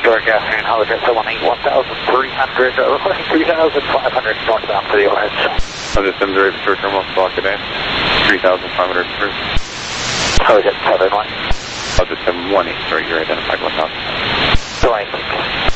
George afternoon, Holojet 181,300, requesting 3,500 northbound for the overhead. Holojet 7 0 for short term off block today, 3,500 for Holojet 7-1. Holojet 718, sorry, you're identified 1,000. Join.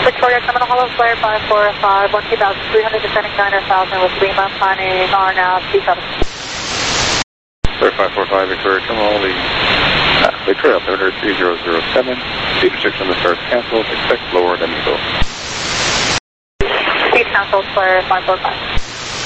Victoria Terminal, hello, Flare 545, 12300, descending 9000 with Lima, planning RNAV 27. Flare 545, Victoria Terminal, the Victoria altimeter 3007, speed restriction on the stars canceled, expect lower than eagle. Speed canceled, Flare 545.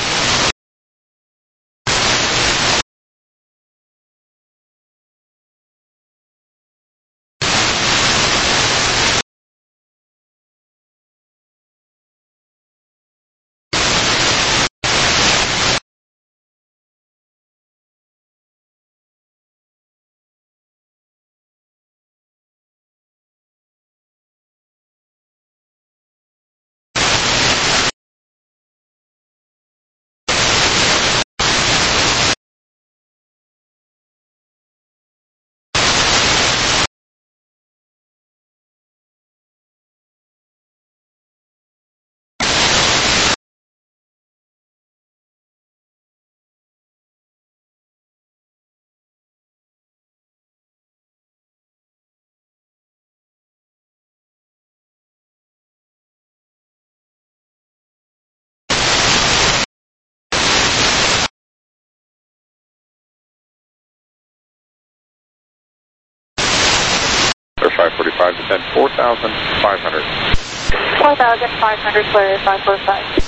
Flare 545, descend 4,500. 4,500, Flare 545.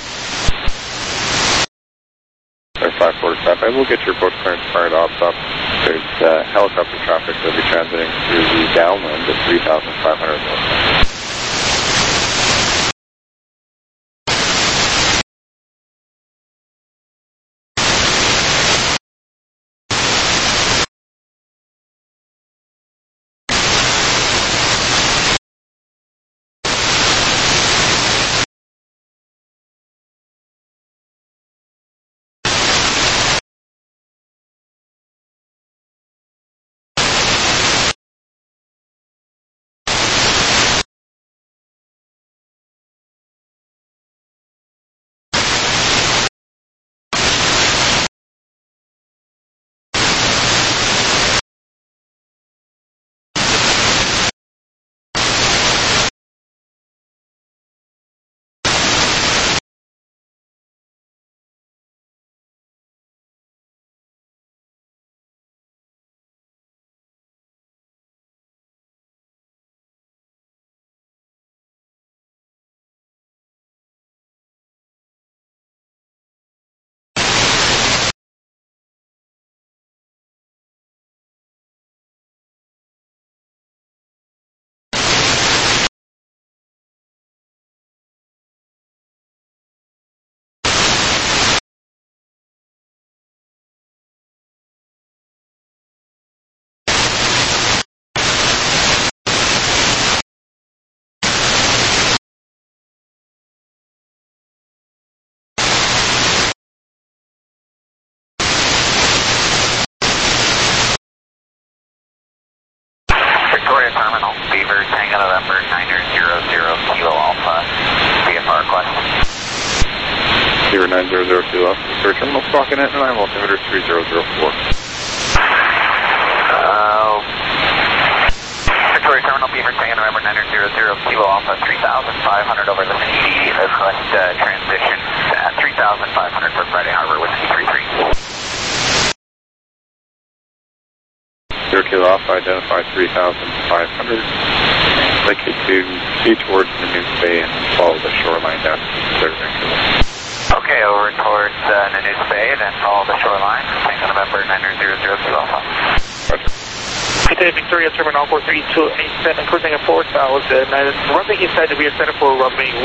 Flare 545, I will get your boat clearance prior to OPSOP. There's helicopter traffic that will be transiting through the downwind at 3,500 north. Victoria Terminal, Beaver, Tango November 900 Kilo Alpha, VFR request. Beaver 900 Kilo Alpha, Victoria Terminal, stalking it, and I'm altimeter 3004. Victoria Terminal, Beaver, Tango November 900 Kilo Alpha, 3,500 over the CD, request transition at 3,500 for Friday Harbor with C33. Kilo Alpha, identify 3,500. Likely to see towards Nanook Bay and follow the shoreline down to the 3rd Vancouver. Okay, over towards Nanook Bay, then follow the shoreline. Tango November 900 Kilo Alpha. Today, Victoria Terminal 43287, cruising at 4,000. Runway inside the rear center for runway 16.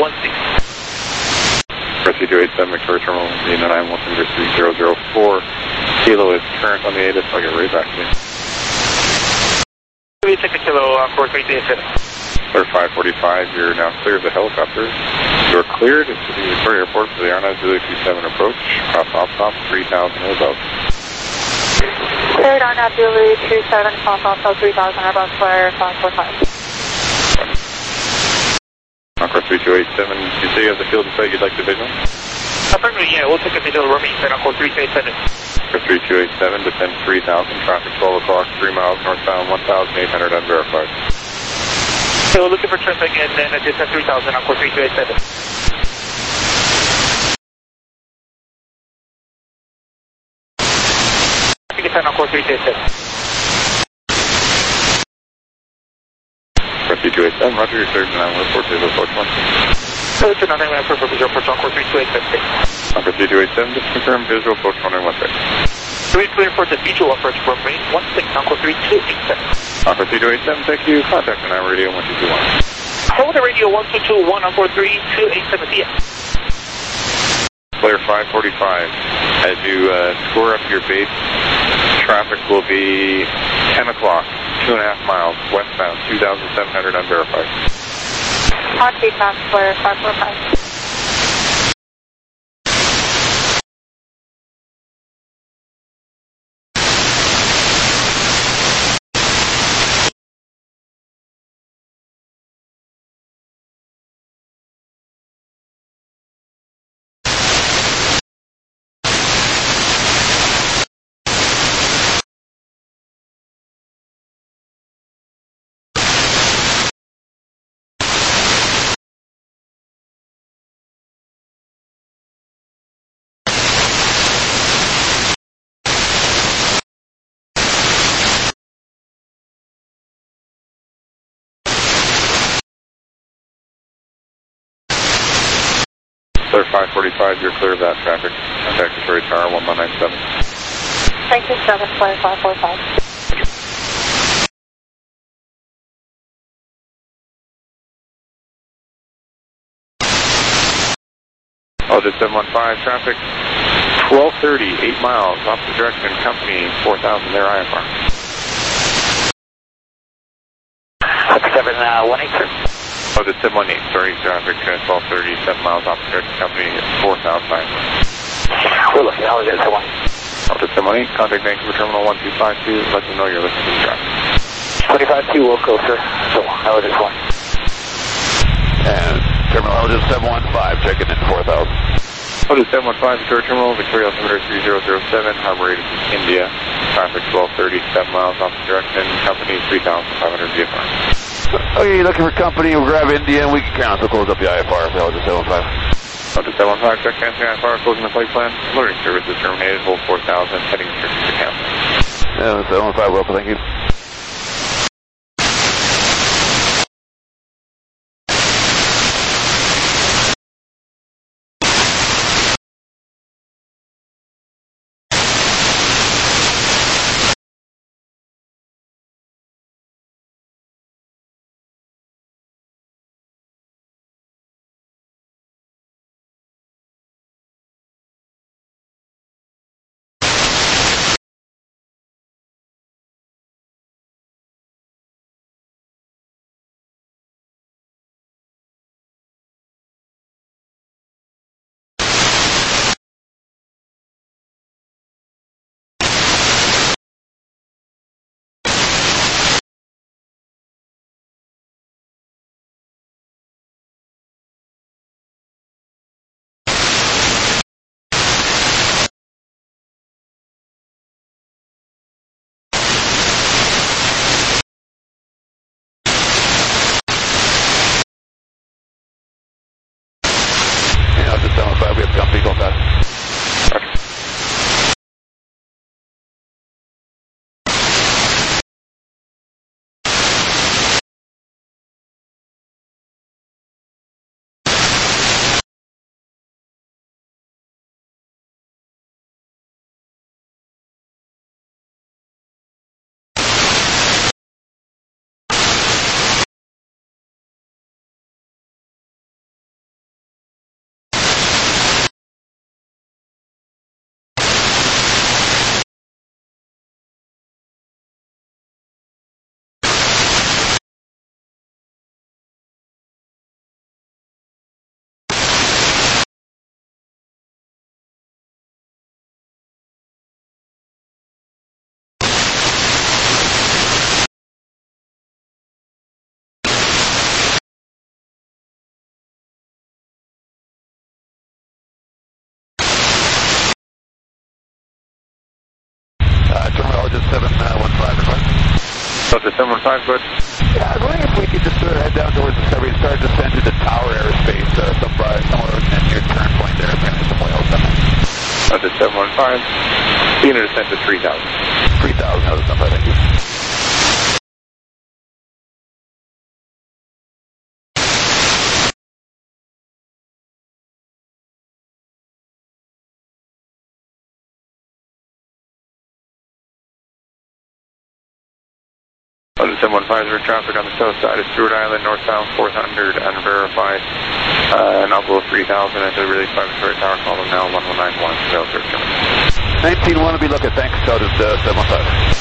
3287, Victoria Terminal, Nina 910 3004. Kilo is current on the ATIS, I'll get right back to you. 3 Kilo 43287. Flare 545, you're now clear of the helicopter. You're cleared at the Victoria Airport for the RNAV Zulu 27 approach. Cross OPSOP 3,000 or above. Cleared RNAV Zulu 27, cross OPSOP 3,000 or above, Flare 545. Encore 3287, you say you have the field in sight you'd like to visual? Affirmative, yeah, we'll take a visual runway inside Encore 327. For 3287, descend 3,000, traffic 12 o'clock, 3 miles northbound, 1,800 unverified. Okay, we're looking for traffic and then a distance 3000 on course 3287. Traffic is on course 3287. 3287, Roger, your third and report to the 420. So it's another man for visual approach on course 3287. Number 3287, just confirm visual approach 116. Three clear for the visual approach runway 16 on course 3287. Number 3287, thank you. Contact on our radio 1221. Hold the radio 1221 on course 3287 PM. Clear 545. As you score up your base, traffic will be 10 o'clock, 2.5 miles westbound, 2,700 unverified. On feedback, Clear 545. Clear 545, you're clear of that traffic. Contact Victoria Tower 1197. Thank you, 7, Clear 545. Altus 715, traffic 1230, 8 miles, opposite direction, company 4000, there IFR. 718, sir. Altus 718, sorry, traffic 1230, 7 miles, opposite direction, company 4000 IFR. We're looking, how is it, so one? Altus 718, contact Vancouver Terminal 1252, let them know you're listening to the traffic. 25-2, we'll go, sir. So, how is it, one? And Terminal Altus 715, checking in 4000. Altus 715, Victoria Terminal, Victoria altimeter 3007, Harbor Aid, India, traffic 1230, 7 miles, opposite direction, company 3500 VFR. Okay, you're looking for company, we'll grab India and we can cancel, close up the IFR for Altus 715. Altus 715, check canceling IFR, closing the flight plan, alerting services terminated, hold 4000, heading to cancel. Yeah, 715, welcome, thank you. We have company going fast. Okay. Terminal Altus 715, Altus 715, good. Yeah, I was wondering if we could just Good, head down towards Discovery. Start to descend into Tower Airspace, somewhere near turn point there, apparently some whales coming. Under 715, being a descent to 3,000. 3,000, how's it something? Thank you. Under 715, there traffic on the south side of Stewart Island, northbound 400, unverified. Now below 3,000 into release 5 Victoria Tower, call them now, 1191, South Search. 19-1 will be looking, thanks, out at 715.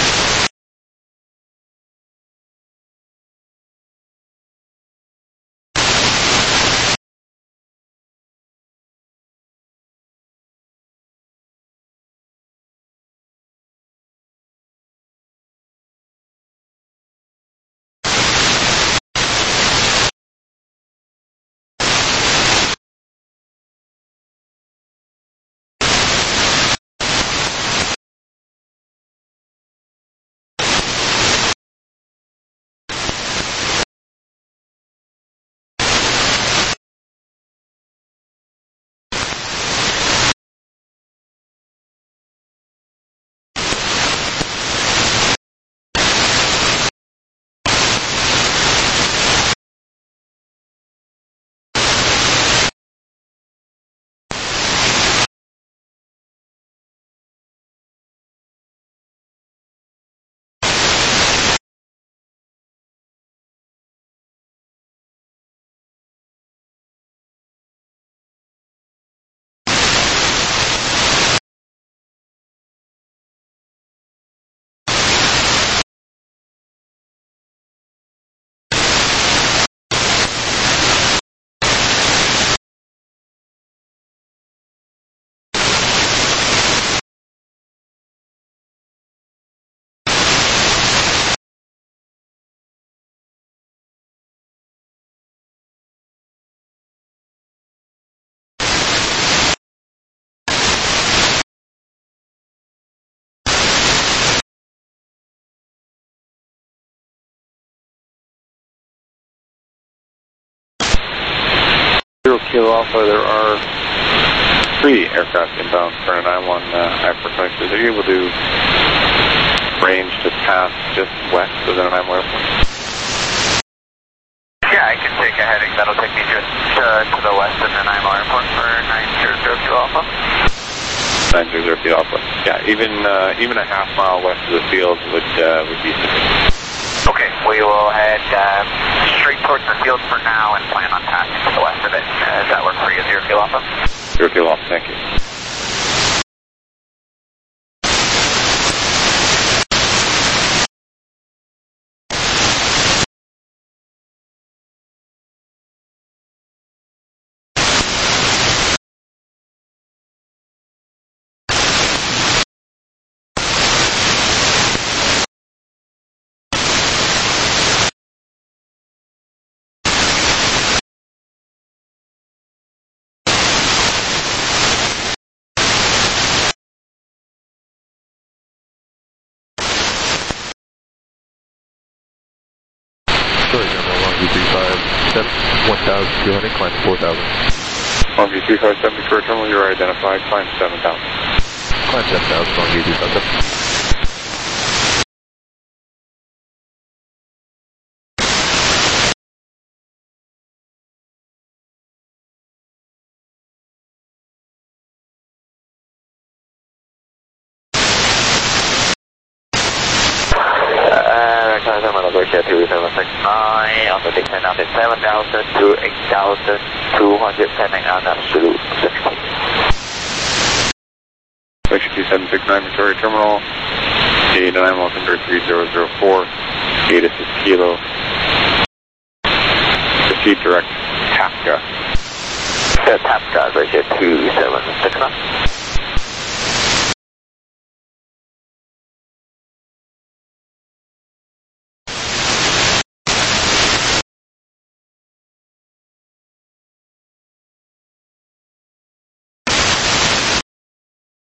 Kilo Alpha, there are 3 aircraft inbound for an I-1 high frequency. Are you able to range to pass just west of the Nanaimo Airport? Yeah, I can take a heading. That'll take me just to the west of Nanaimo Airport for 9002 Alpha. 9002 Alpha. Yeah, even a half mile west of the field would be sufficient. Okay, we will head straight towards the field for now and plan on passing to the west of it. Does that work for you, 0 Kilo Alpha? 0 Kilo Alpha, thank you. Sorry, General, Longview 357, 1,200, climb 4,000. Longview 357, Victoria Terminal, you're identified, climb 7,000. Climb 7,000, Longview 357. Alpha descend out at 7,000 to 8,200, pending on absolute 16. Section 2769 Victoria Terminal, gate 9-3004, gate is Kilo. Proceed direct Tapka. Tapka, right here, 2769.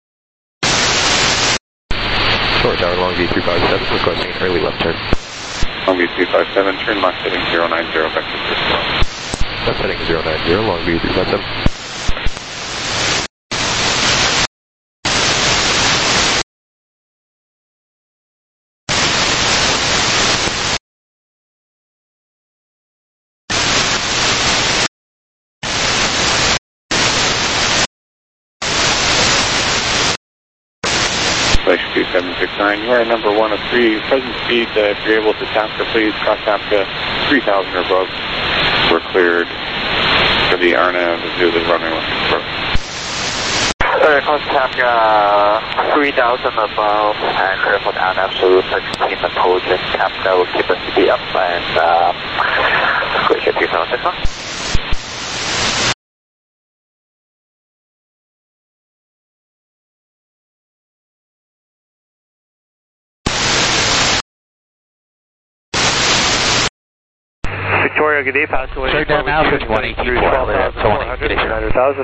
Short Tower, Longview 357, requesting an early left turn. Longview 357, turn left heading 090, vector 6. Left heading 090, Longview 357. Flight 2769, you are number 1 of 3. Present speed, if you're able to TAPCA, please cross TAPCA 3000 or above. We're cleared for the RNAV to the runway 164. Cross TAPCA 3000 above and clear for the RNAV to 16 approach and TAPCA will keep us to be up and clear ship 3061. Victoria, good day, Pascal. Third down now, 5184, 900,000.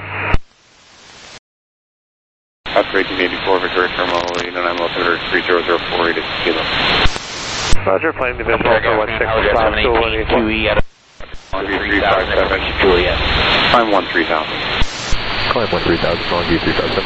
Oscar 1884, Victoria Terminal, United Altimeter 3004, 86 kilo. Roger, plane division for 16 Pascal, 184. Longview 357, Juliet. Climb 13,000. Climb 13,000, Longview 357.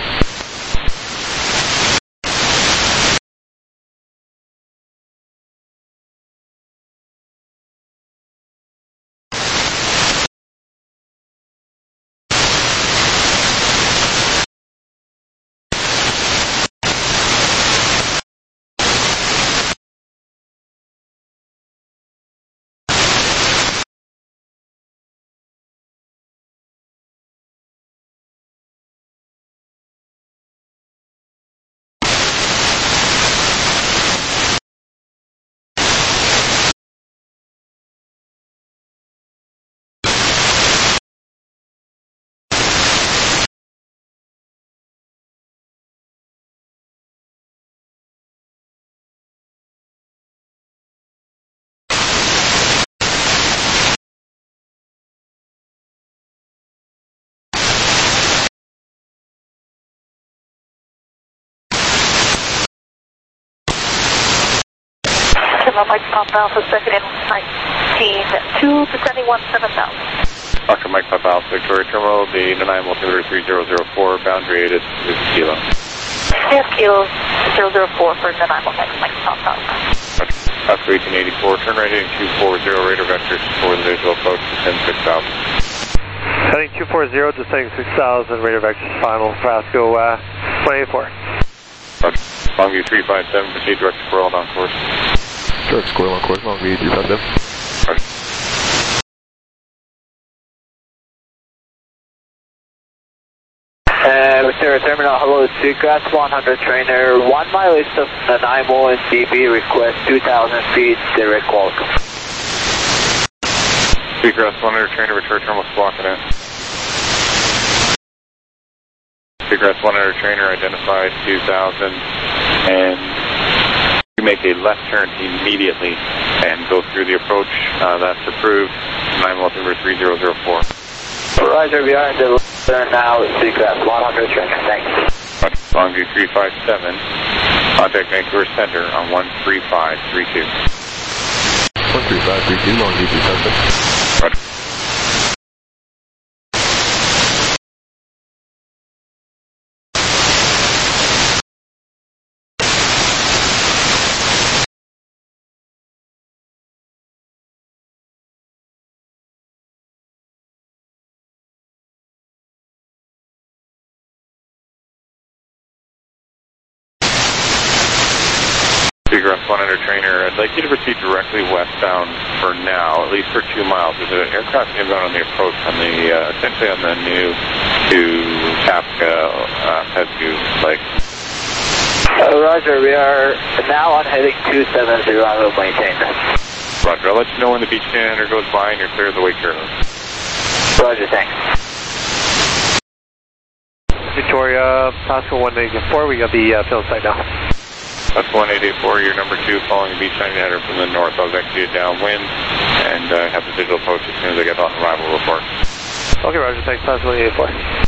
Mike Pop Alpha, second in 19, 2 descending 17000. Dr. Mike Pop Alpha, Victoria Terminal, the United Altimeter 3004, boundary 8 is kilo. Yes, kilo 004 for Nanaimo, Mike Pop Alpha. Oscar 1884, turn right heading 240, radar vectors for the visual approach, descend 6,000. Heading 240, descending 6,000, radar vectors final, Pascal, 184. Longview 357, proceed direct squirrel on course. Direct squirrel on course, Longview 357. Victoria Terminal, hello, Seacrest 100 trainer, 1 mile east of Nanaimo and DB, request 2,000 feet, direct welcome. Seacrest 100 trainer, Victoria Terminal, squawking in. Seacrest 100 trainer, identified 2,000, and you make a left turn immediately and go through the approach. That's approved. 9 altimeter 3004. Roger, we are in the turn now, Seacrest 100 trainer, thanks. Longview 357, contact Vancouver Center on 13532. 13532, Longview 357. Roger. Seagrass 100 trainer, I'd like you to proceed directly westbound for now, at least for 2 miles. There's an aircraft inbound on the approach on the, essentially on the new to TAPCA, Pescu Lake. Roger, we are now on heading 270, I will maintain that. Roger, I'll let you know when the beach standard goes by and you're clear of the wake curve. Roger, thanks. Victoria, Pascal 184, we got the field site now. That's 1884, you're number 2, following the beach line header from the north. I'll execute downwind and have the visual approach as soon as I get on arrival report. Okay, Roger, thanks, Pascal 184.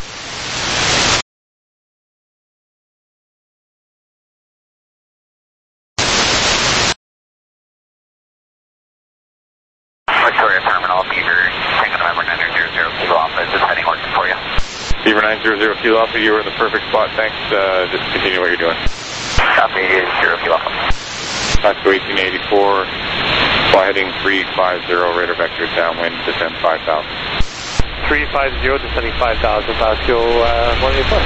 November 900 Kilo Alpha, you were in the perfect spot. Thanks. Just continue what you're doing. Copy, 0 Kilo Alpha. Pasco 1884, fly heading 350, radar vector downwind, descend 5,000. 350, descending 5,000, Pasco 184.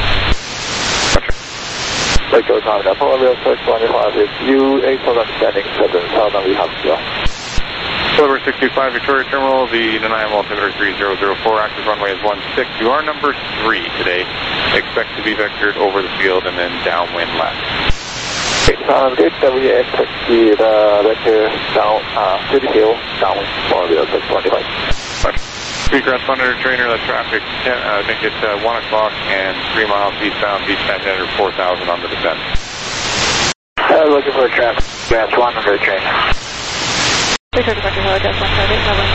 Echo Canada, Polar 625, it's U8 Southern descending 7,000, we have to. Silver 625, Victoria Terminal, the denial altimeter 3004, active runway is 16. You are number 3 today. Expect to be vectored over the field and then downwind left. Sounds good, we expect the vector down to the hill, downwind, Polar 625. Speedcraft Monitor Trainer, the traffic, I think it's 1 o'clock and 3 miles eastbound, beach 900, 4,000 on the descent. Looking for a traffic, Jazz 100 trainer. Victoria Departure Hello, Jazz 158, leveling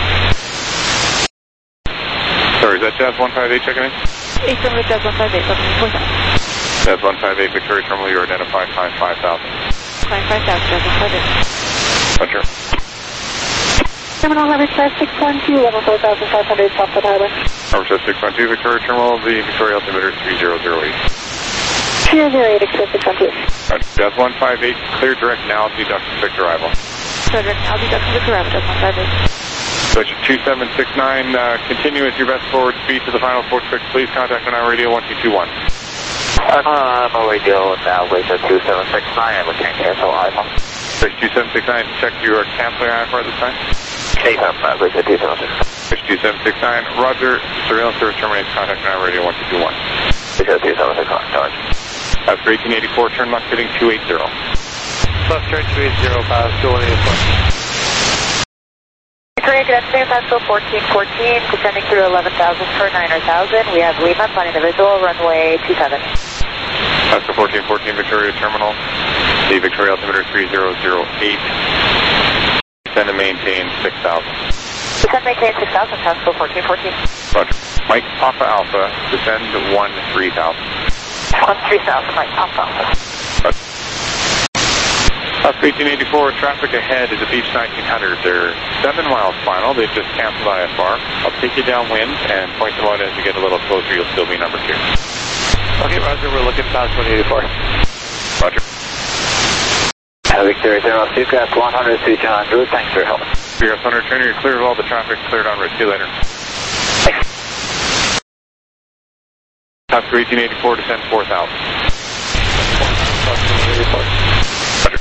4,000. Sorry, is that Jazz 158 checking in? Eastern with Jazz 158, leveling 4,000. Jazz 158, Victoria Terminal, you are identified, climb 5,000. Climb 5,000, Jazz 158. Roger. Terminal leverage 5612, level 4,500, Southwood Highway. Number 612, Victoria Terminal, the Victoria altimeter 3008. 3008, expect 612. Jazz 158, clear direct now, deduction 6 arrival. So direct now, deduction 6 arrival, Jazz 158. Switch 2769, continue at your best forward speed to the final 46, please contact on our radio 1221. I'm on radio now, Laser 2769, looking at cancel iPhone. Switch 2769, check your canceling IFR this time. AFM, Laser 2769. Switch 2769, Roger, surveillance service terminates, contact on our radio 1221. Laser 2769, charge. After 1884, turn left heading 280. Left turn 280, Pasco 184. Victoria, good afternoon, Pasco 1414, descending through 11,000 for 9,000. We have Lima, planning the visual, runway 27. Pasco 1414, Victoria Terminal, the Victoria altimeter 3008. Descend and maintain 6,000. Descend, maintain 6,000, Pasco 1414. Roger. Mike Papa Alpha, descend 13,000. 13,000, Mike Alpha. Roger. Pasco 1884, traffic ahead is a Beach 1900. They're 7 miles final. They've just canceled IFR. I'll take you downwind and point them out as you get a little closer. You'll still be number 2. Okay, Roger, we're looking past 184. Roger. Victoria Terminal, Speedcraft 100, Switch on route, thanks for your help. Speedcraft 100 trainer, you're clear of all the traffic, cleared en route. See you later. Thanks. Pasco 1884, descend 4,000. Pasco 184. Roger.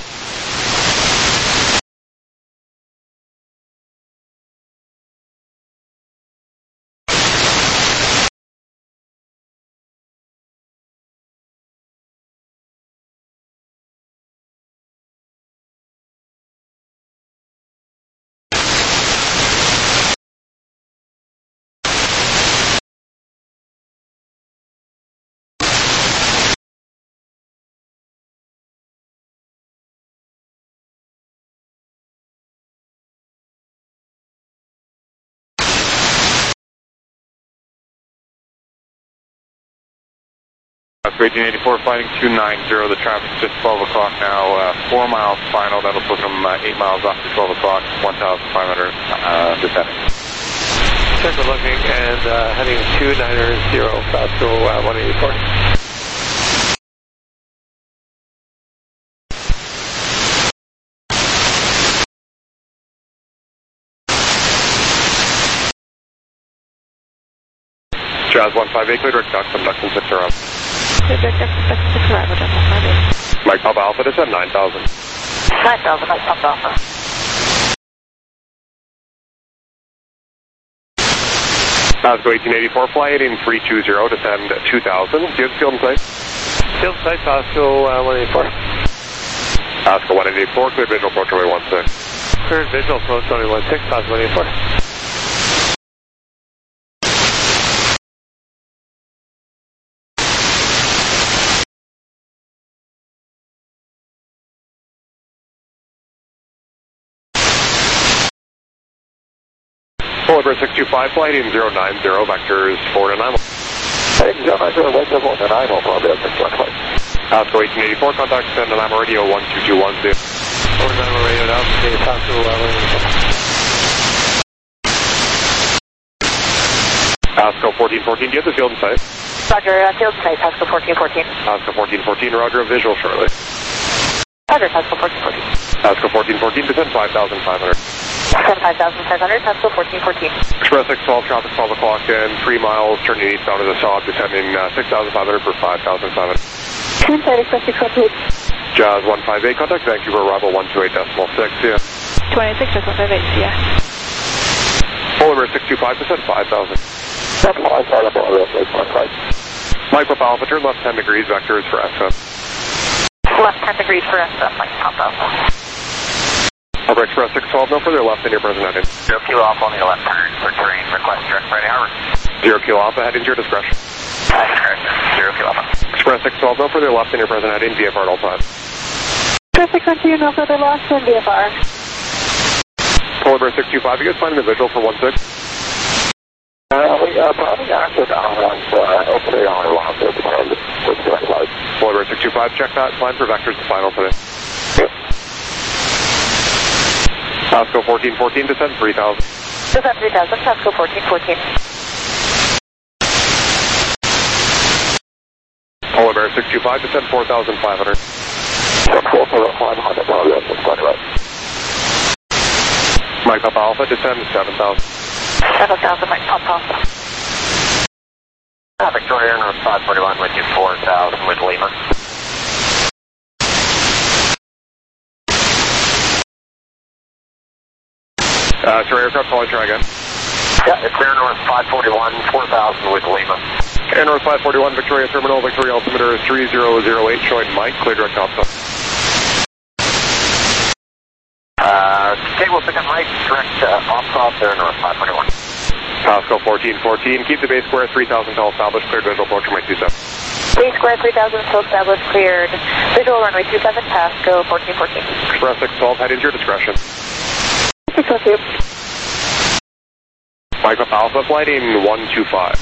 Pasco 1884, flighting 290. The traffic's just 12 o'clock now. 4 miles final. That'll put them 8 miles off to 12 o'clock. 1,500 descending. Check we're looking and heading 290, Pasco 184. Jazz 158, clear direct duck, subduction 6 around. Clear direct duck, subduction 6 arrival, Jazz 158. Mike Papa Alpha, descend 9,000. 9,000, Mike Papa Alpha. Pasco 1884, fly heading 320, descend 2,000. Do you have field in sight? Field site, Pasco 184. Pasco 184, clear visual approach runway 16. Clear visual approach runway 16, Pasco 184. Polar 625, flight in 090, vectors forward and 9. Heading 090, west of 190, Polar 625. Pasco 1884, contact send and I'm radio 12210. Over to radio now, Pasco 184. Pasco 1414, do you have the field in sight? Roger, field site, Pascal 1414. Pascal 1414, roger, visual shortly. Roger, Pascal 1414. Pascal 1414, descend 5,500. Descend 5,500, Pascal 1414. Express 612, traffic 12 o'clock and 3 miles, turning eastbound to the south, descending 6,500 for 5,500. Inside Express 612. Jazz 158, contact Vancouver, arrival 128.6, yeah. 26.158, yeah. Polar Bear 625, descend 5,000. Mike Papa Alpha, turn left 10 degrees, vectors for SM. Left 10 degrees for SM, Mike Papa. Harbor Express 612, no further left in your present heading. 0 kilo Alpha on the left turn for terrain, request direct Friday Harbor. 0 kilo Alpha, heading to your discretion. That's correct, 0 kilo Alpha. Express 612, no further left in your present heading, VFR at all times. Express 612, no further left in VFR. Polar Bear 625, you guys find an individual for 16? We probably acted on okay on around the Polar Bear 625, check that, climb for vectors to final today. Yep. Pascal 1414, descend 3,000. Descend 3,000, Pascal 1414. Polar Bear 625, descend 4,500. 4,500, Mike Papa Alpha, descend 7,000. 7,000, Mike Papa. Victoria Air 541 with you 4,000 with Lima. Sorry, aircraft calling, try again. Yeah, it's Air North 541, 4,000 with Lima. Air North 541, Victoria Terminal, Victoria altimeter is 3008, showing Mike, clear direct opsa. Table second right, direct off-top Air North 541. Pascal 1414, keep the base square 3,000 till established, cleared visual approach runway 27. Base square 3,000 till established, cleared. Visual runway 27, Pascal 1414. Express 612, head into your discretion. 612. Mike Papa Alpha, flighting 125.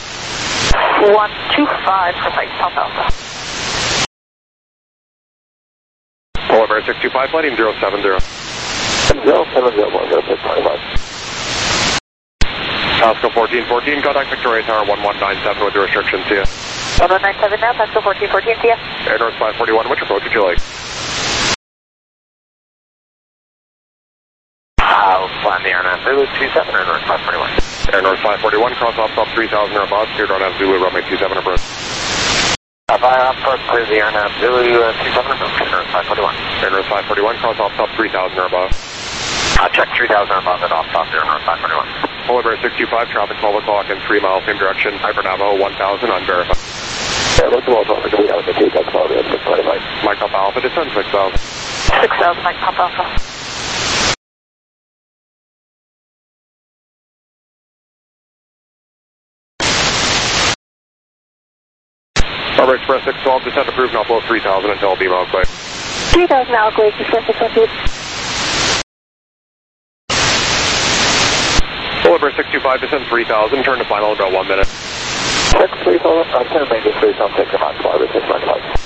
125 for Mike Papa Alpha. Polar Bear 625, flighting 070. 070, Pascal 1414, contact Victoria Tower 1197 with the restrictions, see ya. 1197 now, Pascal 1414, see ya. Air North 541, which approach would you like? I'll fly the Air North Zulu 27, Air North 541. Air North 541, cross off top 3,000 or above, cleared on F Zulu, runway 27 approach. Via approach, clear the Air North Zulu 27 approach, Air North 541. Air North 541, cross off top 3,000 or above. Check 3,000 above and off top Air North 541. Polar Bear 625, traffic 12 o'clock and 3 miles, same direction, Hyper Navajo 1000, unverified. Mike Papa Alpha, descend 6,000. 6,000, Mike Papa Alpha. Harbor Express 612, descent approved, now below 3,000 until beam out clear. 3,000 now, clear, Express 612. Polar Bear 625, descend 3,000, turn to final in about 1 minute. 630, I'm going to make this 3,000, take them on 5 or 6 minutes.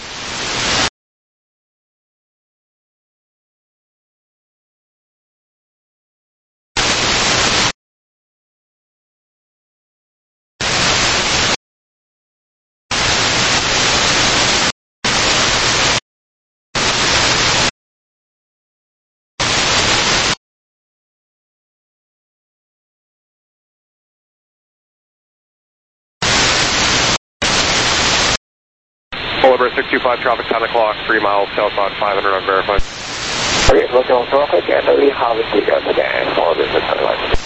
Polar Bear 625, traffic 10 o'clock, 3 miles, southbound 500 unverified. Okay, look on traffic and we have it together again for this satellite.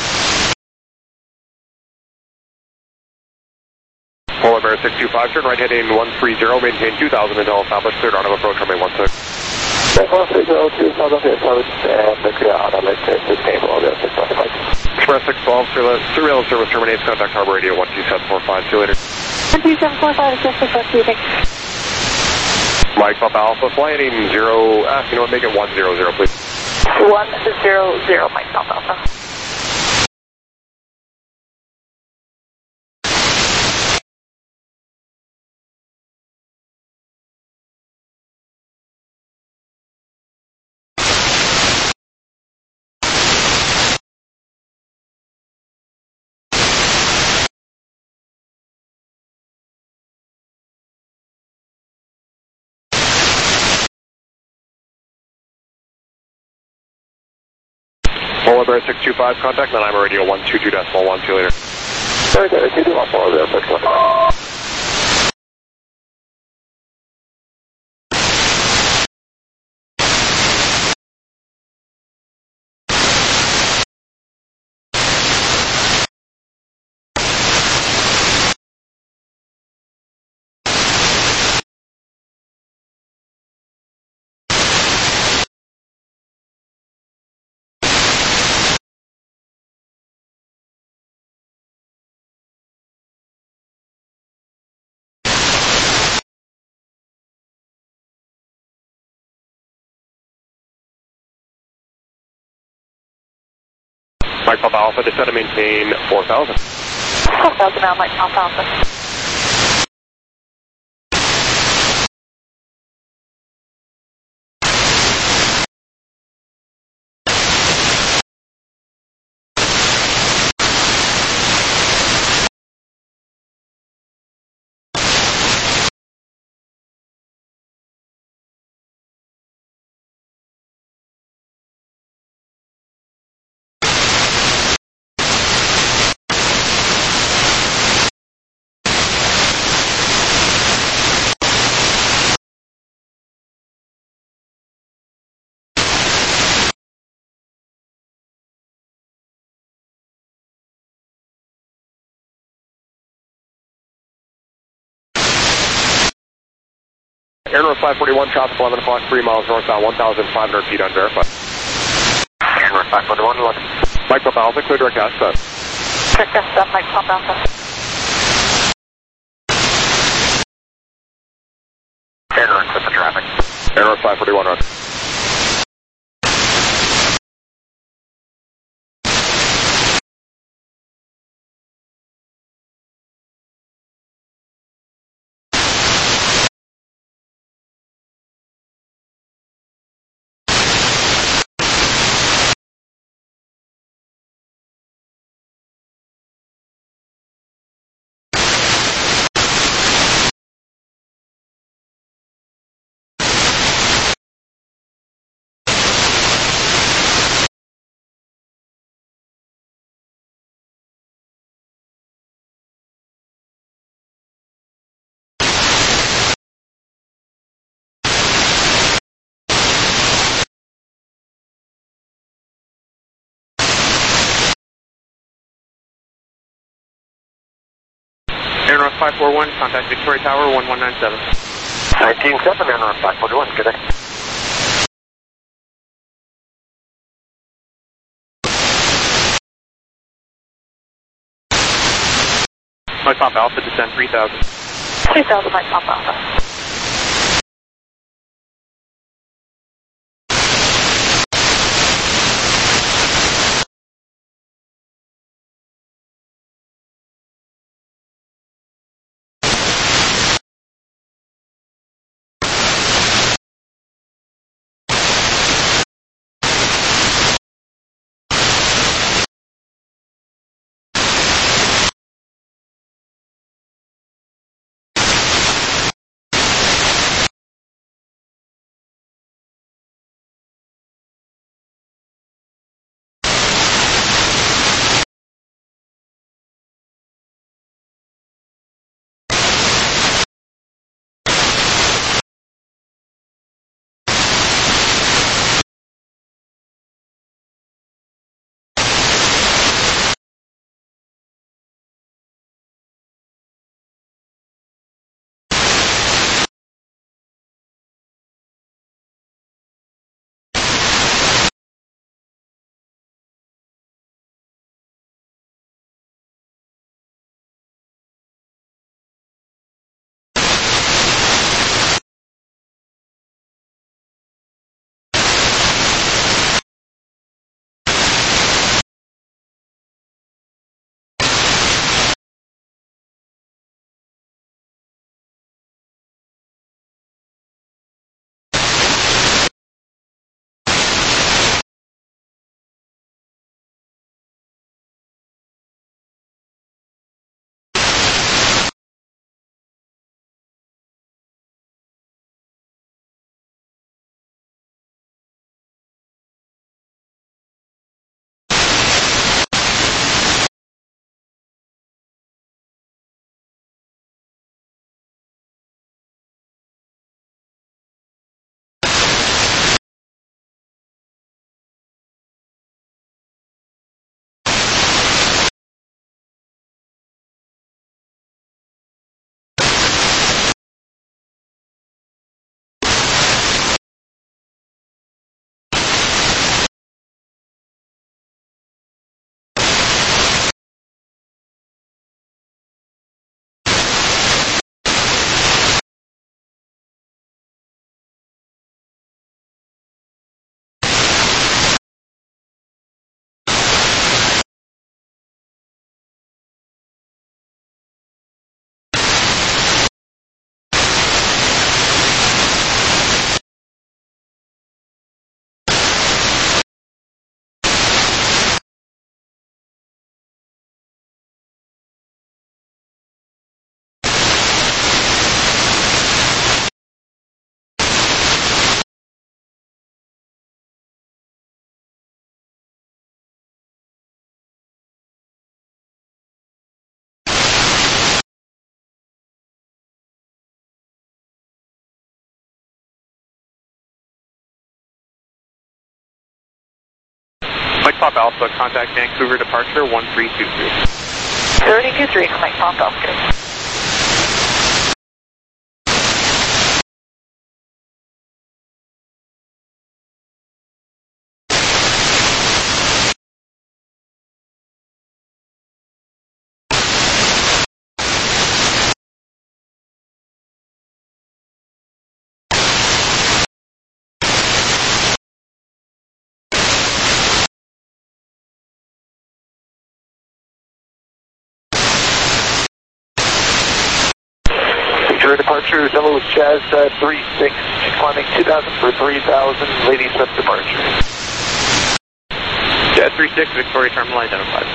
Polar Bear 625, turn right heading 130, maintain 2,000 until established, cleared on of approach runway 16. 130, 2,000 and the crowd, I'd like to disable all this. Express 612, surveillance service terminates, contact Harbor Radio 12745, see you later. 12745, Express 612, thanks. Mike Papa Alpha, flighting 0, you know what, make it 100, please. 100, Mike Papa Alpha. Polar Bear 625 contact, then I'm radio 122.1, see you later. Very good, if you do want Polar Bear 625. Mike Papa Alpha, descend and maintain 4,000. 4,000 now, Mike Papa Alpha. Airnorth 541, traffic 11 o'clock, 3 miles northbound, 1,500 feet unverified. Airnorth 541, 11. Mike Papa Alpha, clear direct access. Direct access, Mike Papa Alpha. Airnorth with the traffic. Airnorth 541, roger. Airnorth 541, contact Victoria Tower 1197. 19-7, Airnorth 541, good day. Mike Papa Alpha, descend 3,000. 3,000, Mike Papa Alpha. Mike Pop Alpha, contact Vancouver departure 1323. 3023 for Mike Pop Alpha. Victoria departure, Hello Jazz 36, climbing 2000 for 3000, ladies up departure. Jazz 36, Victoria Terminal identified.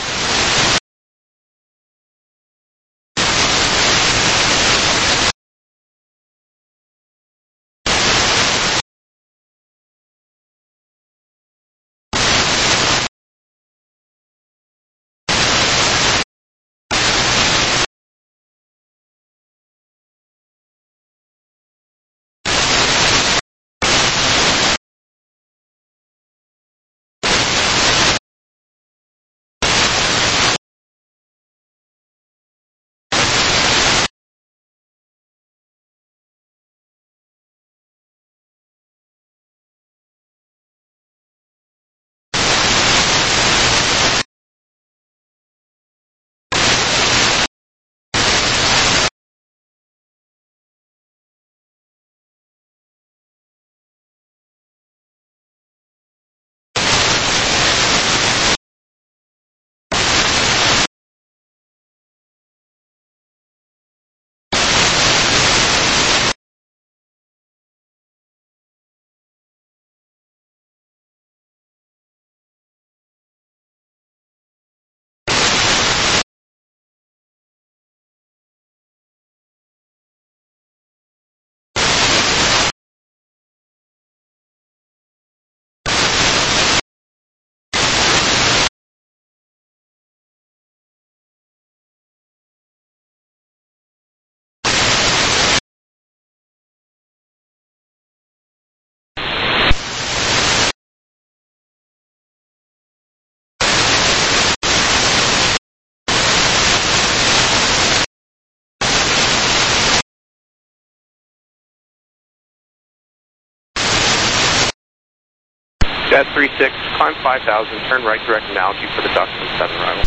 Jazz 36, climb 5000, turn right direct analogy for the ducks and 7 arrival.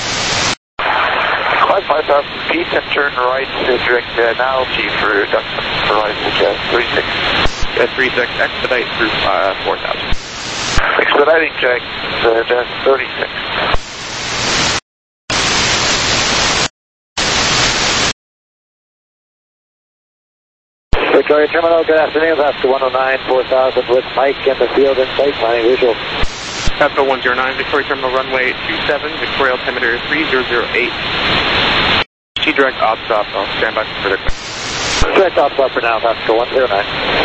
Climb 5000 feet and turn right direct analogy for ducks and arrival, Jazz 36. Jazz 36, expedite through 4000. Expediting check, Jazz 36. Victoria Terminal, good afternoon. Oscar 109, 4000 with Mike in the field in sight, finding visual. Oscar 109, Victoria Terminal runway 27, Victoria altimeter 3008. T direct OPSOP, I'll stand by for further questions. Direct OPSOP for now, Oscar 109.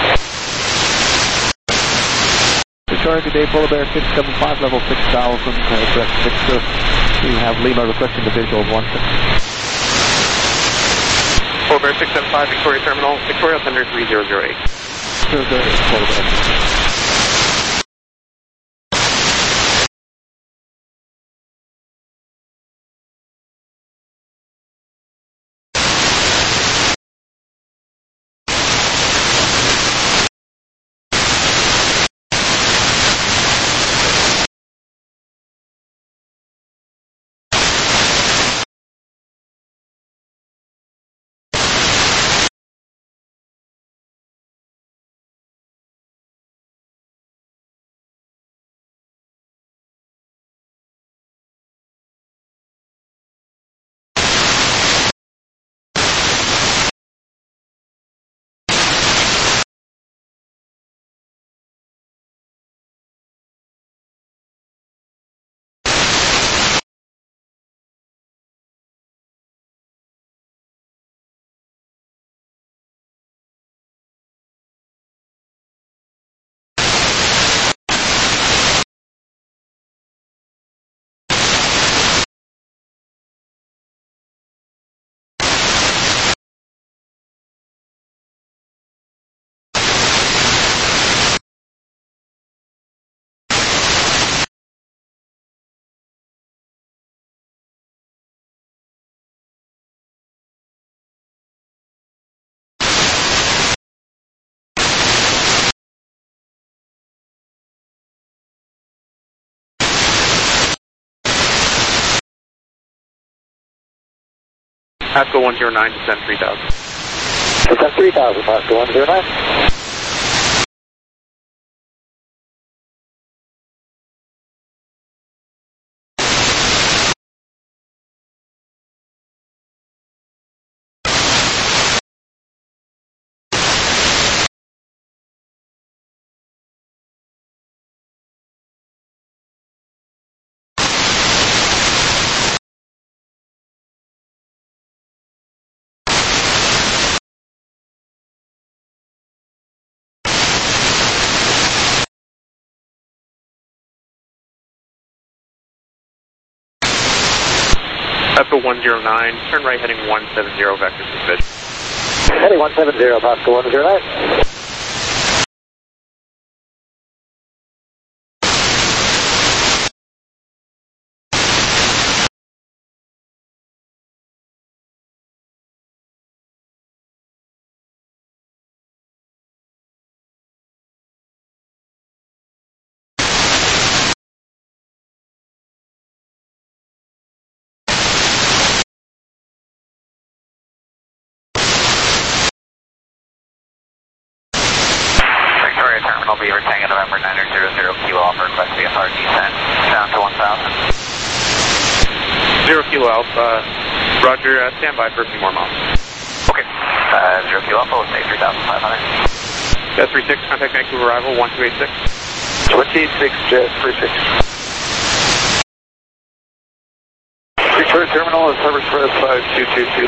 Victoria, good day, Polar Bear 675, level 6000, direct Victor. We have Lima requesting the visual 16. Polar Bear 675, Victoria Terminal, Victoria altimeter 3008. Polar Bear. Pasco 109, descend 3000. Descend 3000, Pasco 109. Pasco 109, turn right heading 170, vector suspicion. Heading 170, Pasco 109. Victoria Terminal, Beaver Tango, November 900, Kilo Alpha, request VFR descent down to 1000. 0 Kilo Alpha, roger, stand by for a few more miles. Okay, 0 Kilo Alpha, we'll say 3,500. Jet 36, contact Vancouver arrival 1286. 26, Jet 36. Victoria Terminal is Harbor Express 5222.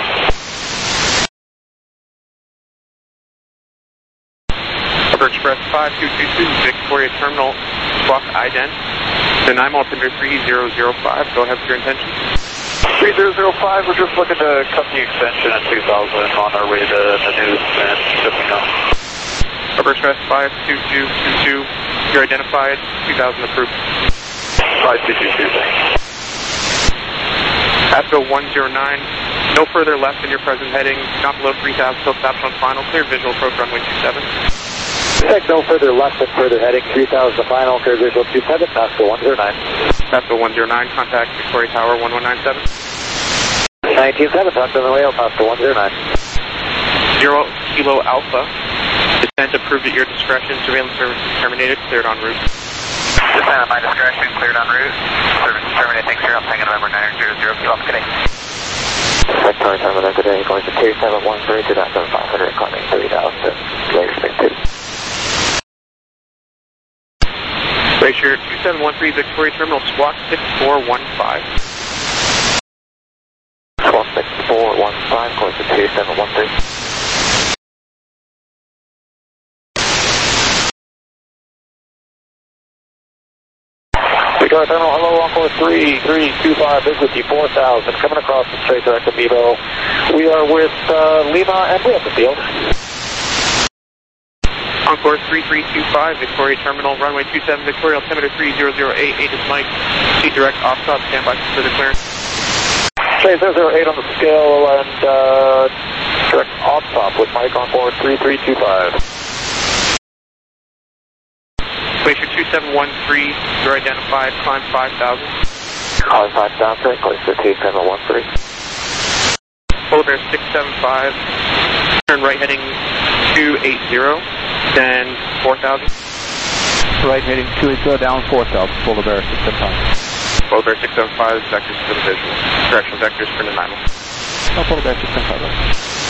Harbor Express 5222, Victoria Terminal, squawk ident. The 9 altimeter 3005, go ahead with your intention. 3005, we're just looking to cut the extension at 2000 on our way to the news and shipping up. Harbor Express 52222, you're identified, 2000 approved. 5222, thanks. Pasco 109, no further left in your present heading, not below 3000 till stops on final, clear visual approach runway 27. Check no further left and further heading 3000 to final, clear visual 27, Pasco 109. Pasco 109, contact Victoria Tower 1197. 197, talk to the rail, Pasco 109. 0 Kilo Alpha, descent approved at your discretion, surveillance services terminated, cleared en route. Descent at my discretion, cleared en route. Service terminated, thanks, Zero, Tango, November 900, Kilo Alpha, good day. Victoria Terminal, good day, going to 2713, 2,500, climbing 3000, later space 2. Glacier 2713, Victoria Terminal, squawk 6415. Squawk 6415, going to 2713. Victoria Terminal, hello, Encore 3325, is with you, 4000, coming across the straight direct to Vivo. We are with Lima and we have the field. Encore 3325, Victoria Terminal, runway 27, Victoria, altimeter 3008, Aegis Mike, C direct off stop, standby for the clearance. Chase 008 on the scale and direct off stop with Mike Encore 3325. Glacier 2713, you're identified, climb 5000. Climb 5000, close to 2713. Polar Bear 675, turn right heading 280, then 4000. Right heading 280 down 4000, Polar Bear 675. Polar Bear 675, vectors for the visual. Directional vectors for the 9. No, Polar Bear 675.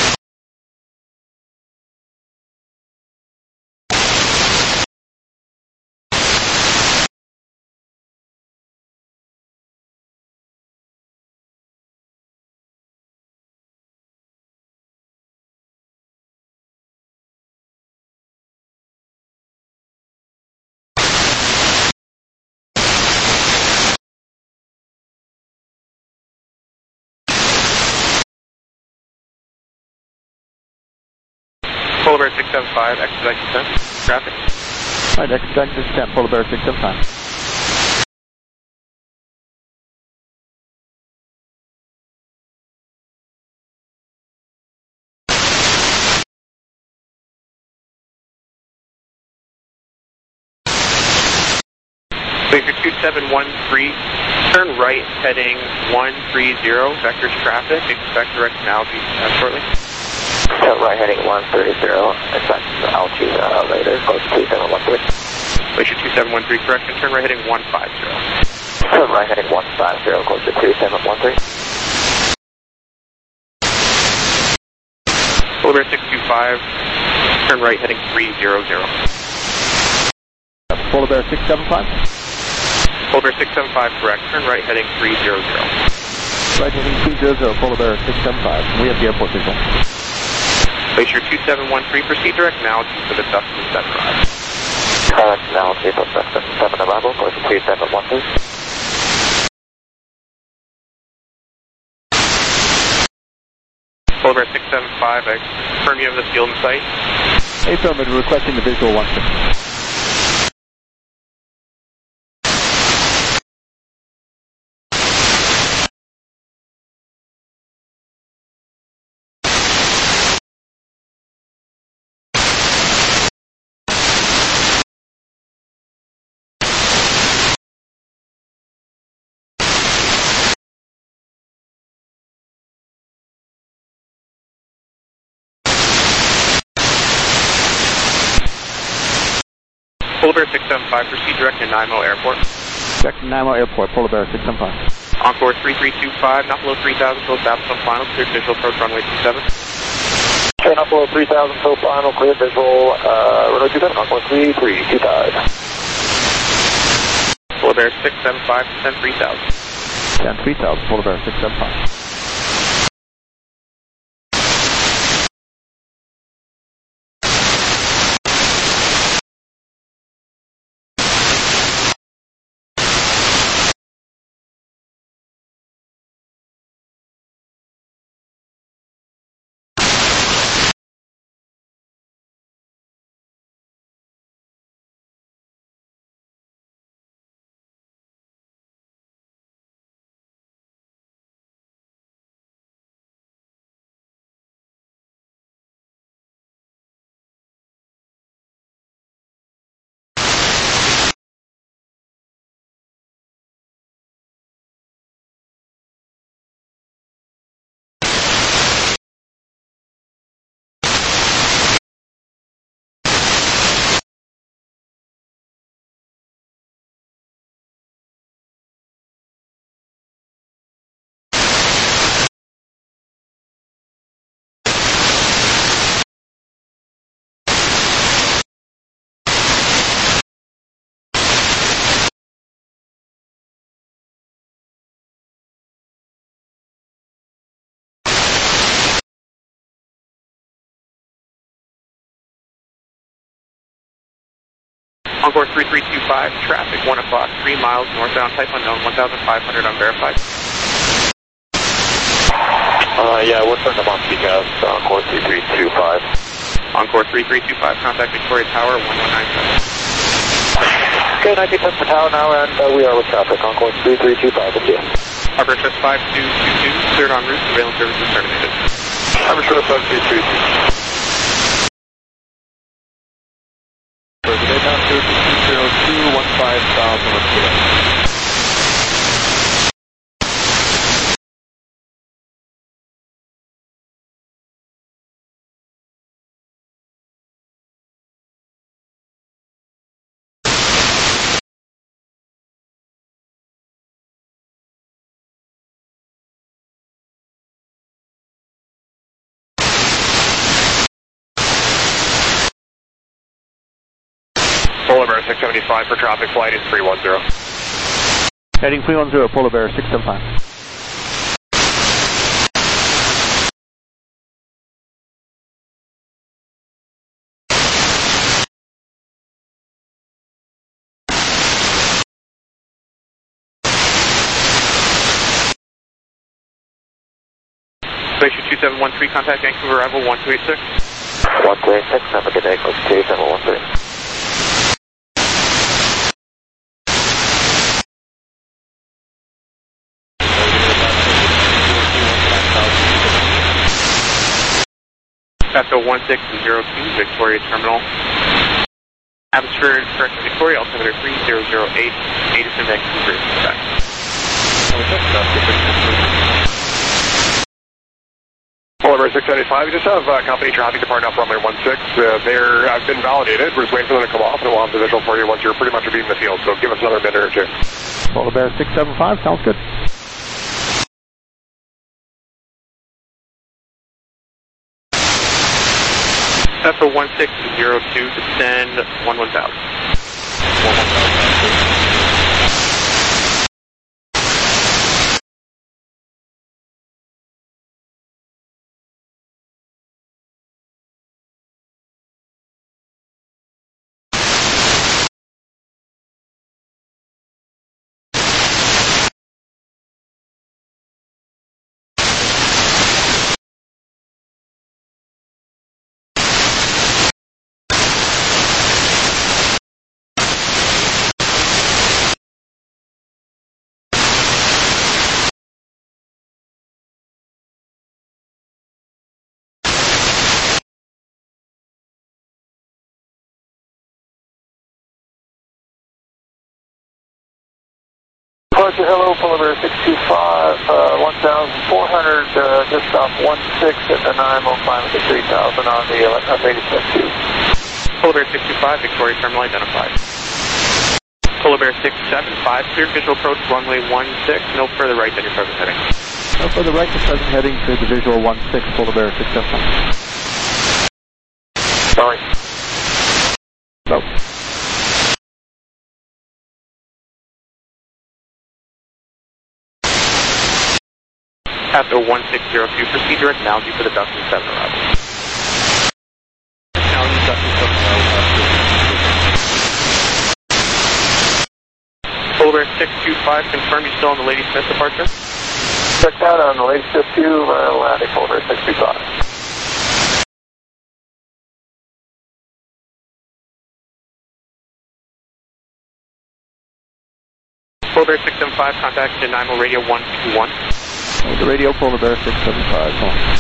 Polar Bear 675, expedite descent, traffic. Right, expedite descent, Polar Bear 675. Glacier 2713, Turn right heading 130, vectors traffic, expect directionality shortly. Turn right heading 130, expect altitude later, close to 2713. Glacier 2713, correction, turn right heading 150. Turn right heading 150, close to 2713. Polar Bear 625, turn right heading 300. Polar Bear 675. Polar Bear 675, correct, turn right heading 300. Right heading 300, Polar Bear 675. We have the airport visual. Glacier 2713, proceed directionality for the Dustin 7 arrival. Directionality for Dustin 7 arrival, Glacier 2713. Polar Bear 675, I confirm you have the field in sight. Affirmative, requesting the visual 16. Polar Bear 675, proceed direct to Nanaimo Airport. Direct to Nanaimo Airport, Polar Bear 675. Encore 3325, not below 3000, till establish on final, clear visual approach runway 27. Okay, not below 3000, till final, clear visual, runway 27, encore 3325. Polar Bear 675, descend 3000. Descend 3000, Polar Bear 675. Encore 3325, traffic 1 o'clock, 3 miles northbound, type unknown, 1,500 unverified. Yeah, we're turning them on CCAS, Encore 3325. Encore 3325, contact Victoria Tower 1197. Okay, 19 for tower now, and we are with traffic, Encore 3325, with you. Harbor Express 5222, cleared en route, surveillance services terminated. Harbor Express 5222. Daytime 02, 15,000, let's get it. Polar Bear 675 for traffic, flight is 310. Heading 310, Polar Bear 675. Glacier 2713, contact Vancouver arrival 1286. 1286, have a good day, Glacier 2713. Echo 1602, Victoria Terminal. Atmosphere correction Victoria, altimeter 3008, Addison, Vancouver, back. Polar Bear 675, we just have company traffic departing off runway 16. I've been validated. We're just waiting for them to come off, and we'll have the visual for you once you're pretty much leaving the field. So give us another minute or two. Polar Bear 675, sounds good. That's a 1602, descend 11,000. Departure, hello, Polar Bear 625, 1,400, just off 16 at the 905 at 3,000 on the Lady Smith 2. Polar Bear 625, Victoria Terminal identified. Polar Bear 675, cleared visual approach runway 16, no further right than your present heading. No further right to present heading to the visual 16, Polar Bear 675. Sorry. No. After 1602, proceed direct now due for the Dustin 7 arrival. Now use Dustin 7 arrival. Polar Bear 625, confirm you're still on the Lady Smith departure? Check that on the Lady Smith 2, landing Polar Bear 625. Polar Bear 675, contact Nanaimo Radio 121. The radio, Polar Bear 675, on.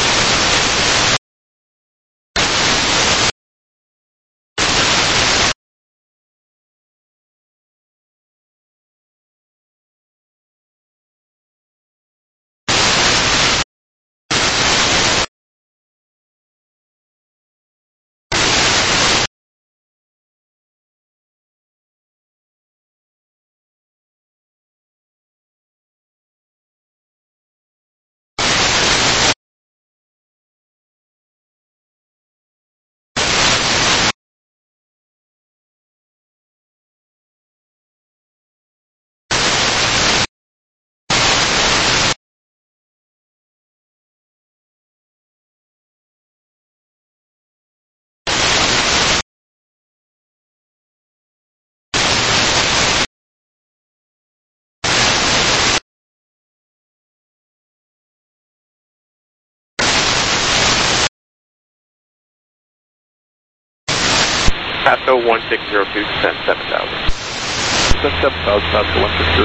Paso 1602, descend 7,000. Descend 7,000, Paso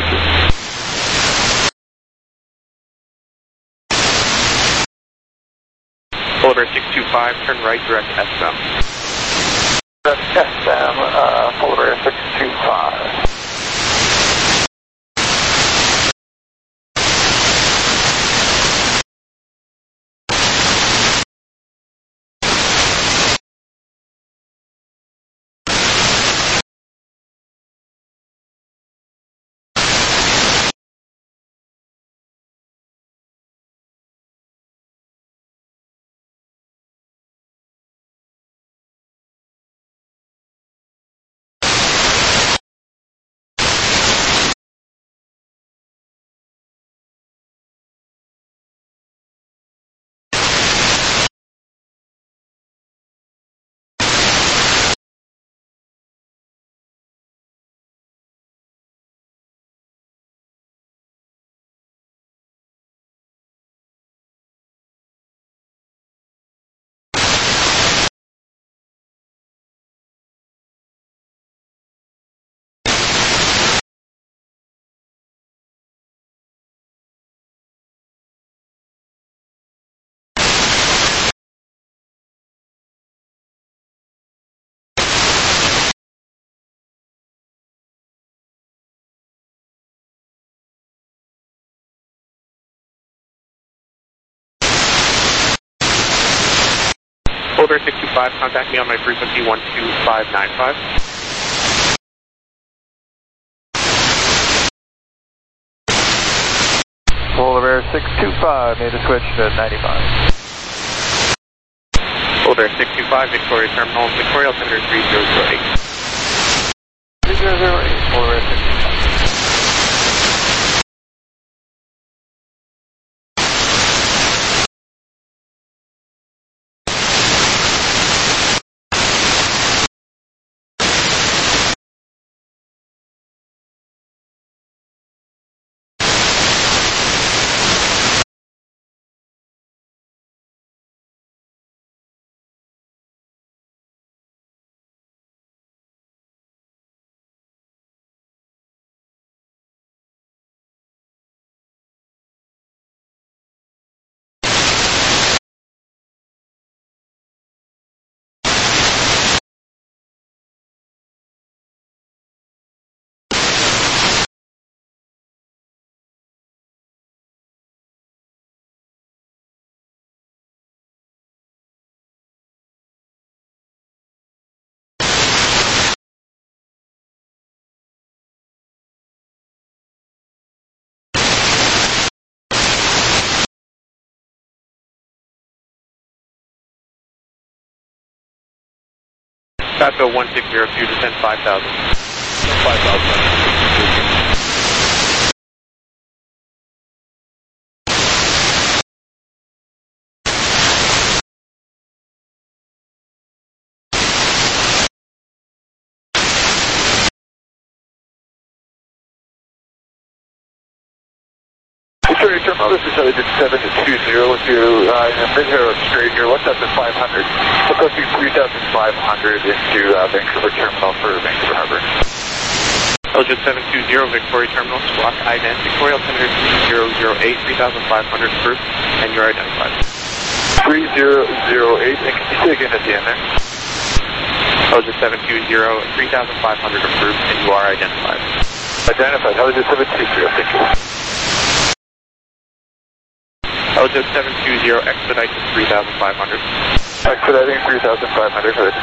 1602. Polar Bear 625, turn right, direct SM. That's SM, Polar Bear 625. Polar Bear 625, contact me on my frequency 12595. Polar Bear 625, made a switch to 95. Polar Bear 625, Victoria Terminal, Victoria altimeter 3008. 3008, Polar Bear 625. Taco 1602, descend 5000. 5000. Victoria Terminal, this is Elliott 720 with you in mid-air straight here. What's up to 500? Requesting 3,500 into Vancouver Terminal for Vancouver Harbor. Elgin 720, Victoria Terminal, squawk ident, Victoria altimeter 3008, 3,500 approved, and you're identified. 3008, and can you say again at the end there? Elgin 720, 3,500 approved, and you are identified. Identified, Elgin 720, thank you. Elgin 720, expedite to 3,500. Expediting 3,500, for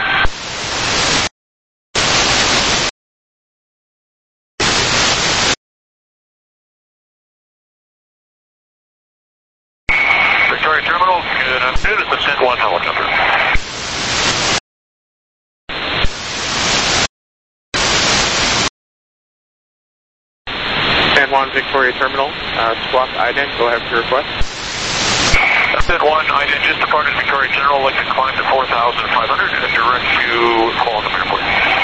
Victoria Terminal, good afternoon. It's the Send 1 helicopter. San Juan Victoria Terminal, squawk ident, go ahead with your request. Send 1, ident just departed Victoria Terminal, like to climb to 4,500 and direct to Qualcomm Airport.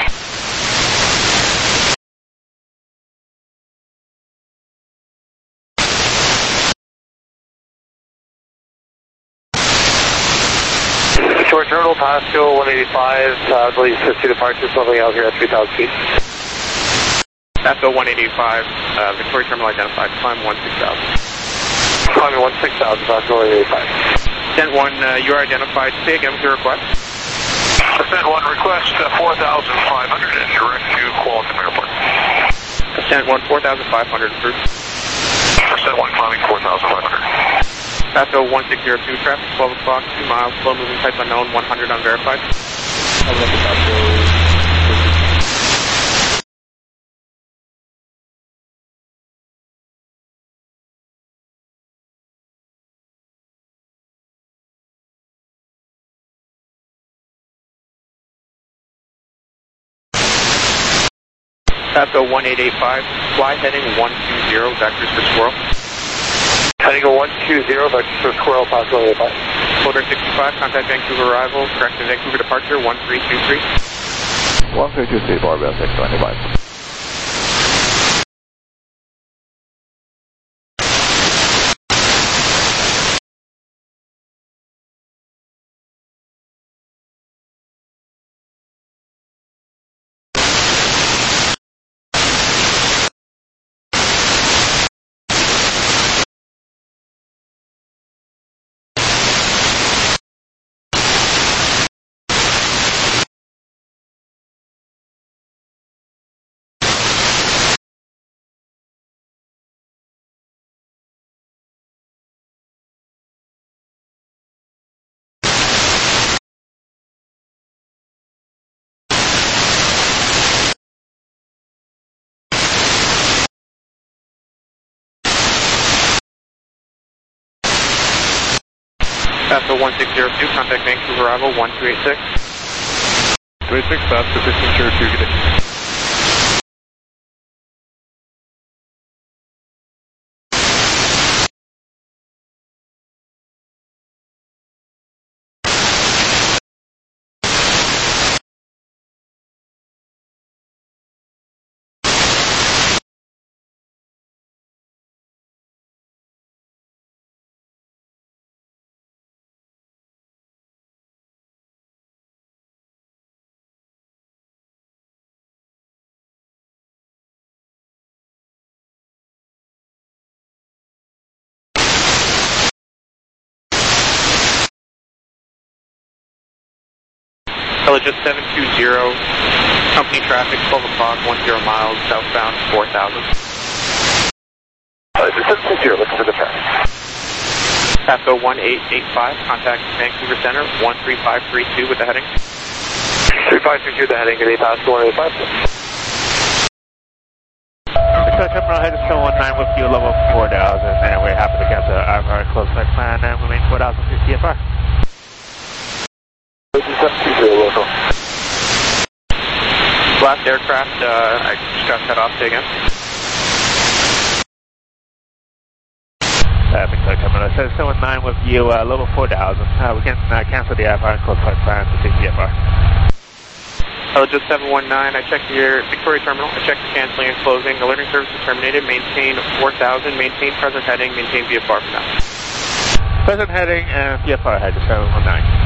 Victoria Terminal, Pasco 185, I believe 50 departures, leveling out here at 3,000 feet. Pasco 185, Victoria Terminal identified, climb 16,000. Climbing 16,000, Pasco 185. Ascent 1, you're identified, say again with your request. Ascent 1, request 4,500 and direct to Qualcomm Airport. Ascent 1, 4,500 approved. Ascent 1, climbing 4,500. Pasco 1602, traffic 12 o'clock, 2 miles, slow moving type unknown, 100 unverified. Pasco 1885, fly heading 120, vectors for Squirrel. Heading 120, vectors for Squirrel, Pasco 185. Polar 65, contact Vancouver arrival, correct to Vancouver departure, 1323. 1323, Polar Bear 625. Pasco 1602, contact Vancouver arrival 1286. 286, Pasco 1602, good day. Just 720, company traffic, 12 o'clock, 10 miles, southbound, 4000. Just 720, looking for the traffic. Pasco 1885, contact Vancouver Center, 13532 with the heading. 3532, the heading, good day, Pasco 185. Terminal headed show 19 with you, level 4000, and we're happy to cancel our close flight plan and remain 4000 CFR. This is 720 local. Last aircraft, I just got cut off, say again. Victoria Terminal says 19 with you, level 4000. We can cancel the IFR and close flight plan to CFR. Just 719, I checked your Victoria Terminal, I checked the canceling and closing. Alerting service is terminated, maintain 4000, maintain present heading, maintain VFR for now. Present heading and VFR head 719.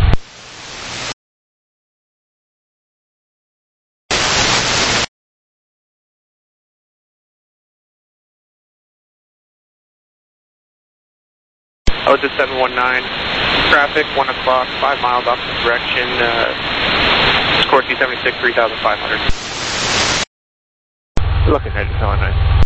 Just 719, traffic, 1 o'clock, 5 miles opposite direction, score T76, 3500. Looking at 719.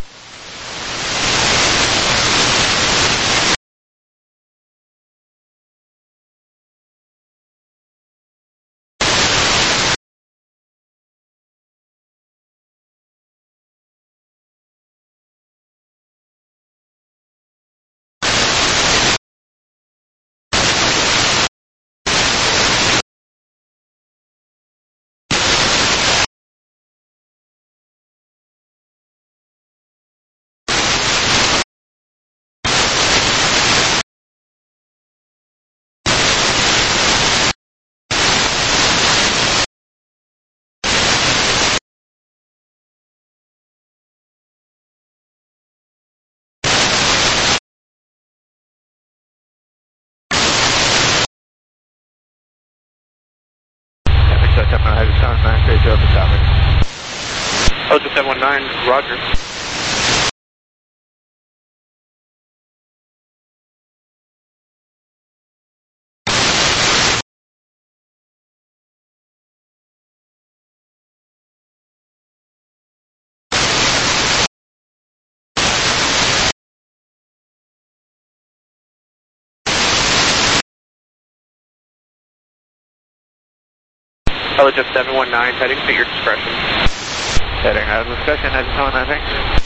Terminal headed show 19 for traffic. Just 719, roger. Just 719, heading to your discretion. Heading out of discussion, heading 719.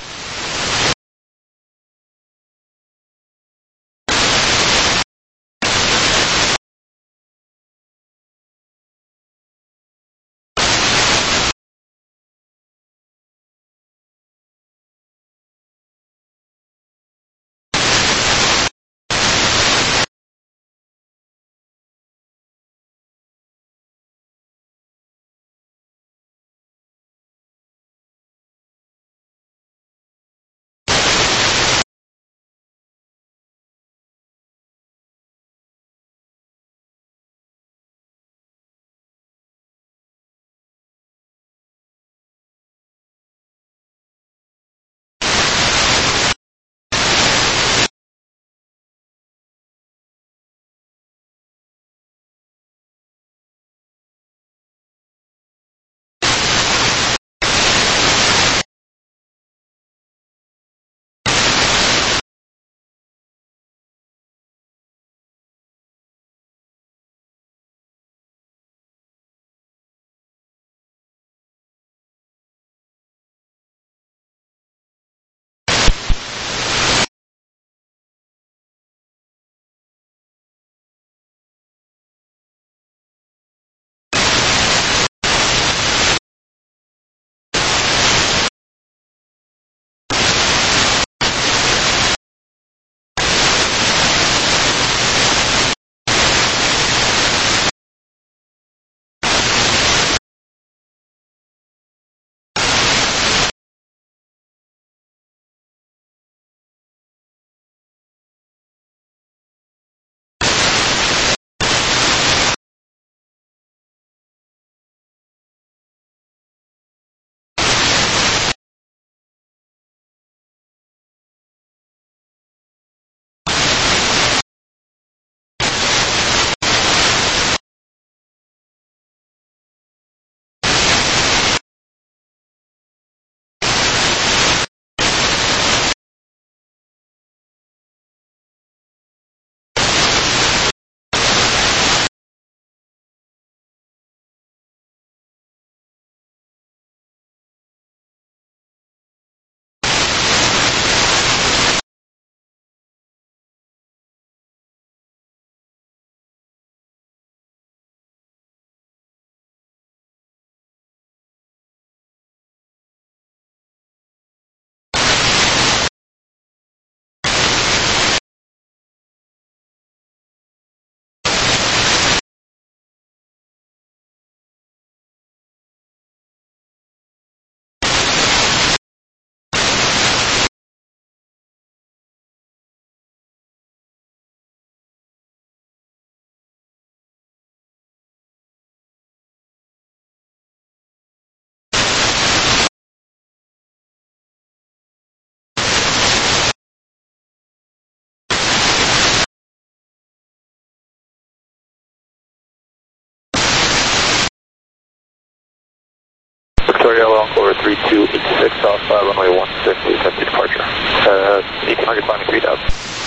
Victoria, Encore 3286 off runway 16, attempted departure. 1800 climbing 3000.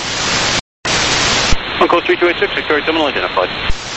Encore 3286, Victoria Terminal identified.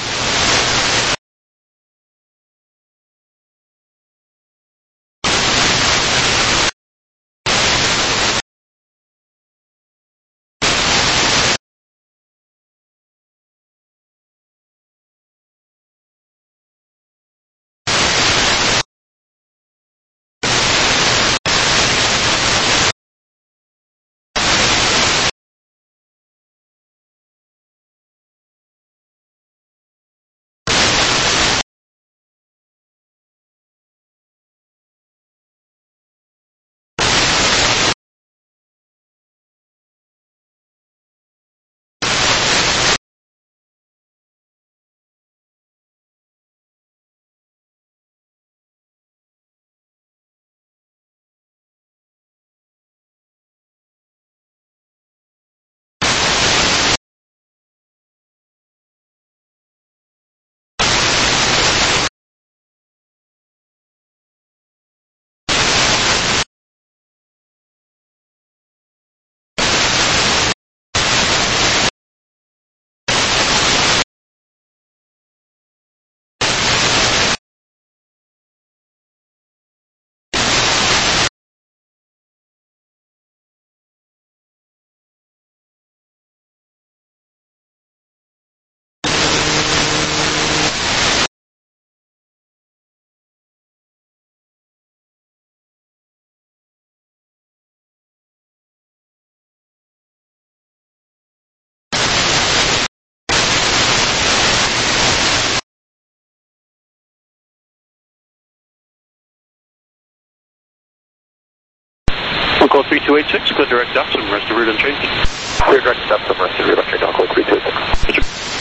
Encore 3286, clear direct up, some rest of route unchanged. Clear direct up, some rest of route unchanged, Encore 3286.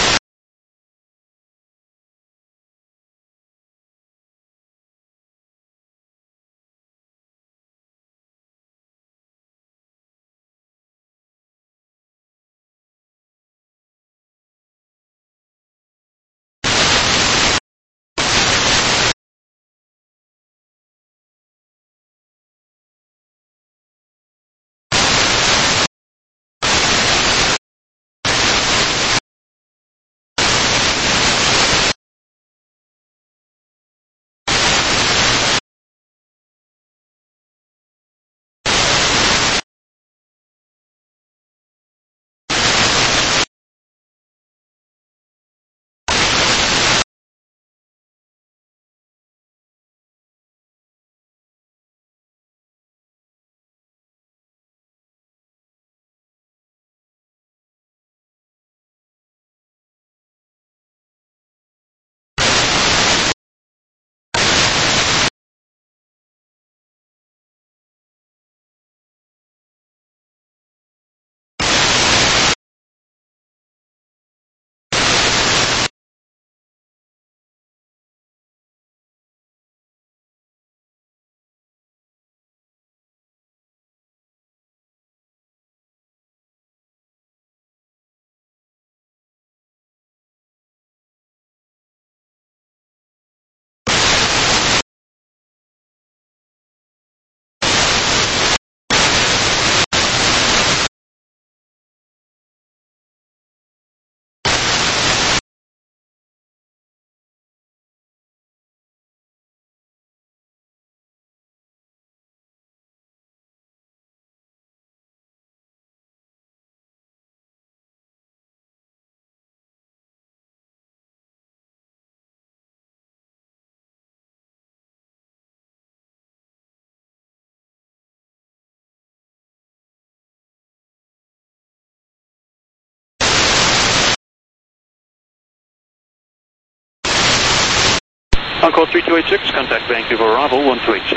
Encore 3286, contact Vancouver arrival 1286.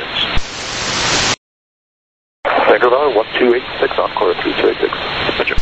Vancouver 1286, Encore 3286. Roger.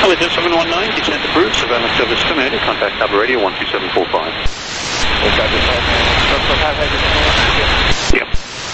Collision 719, descent approved, surveillance service terminated, contact Cabo Radio 12745. Yep.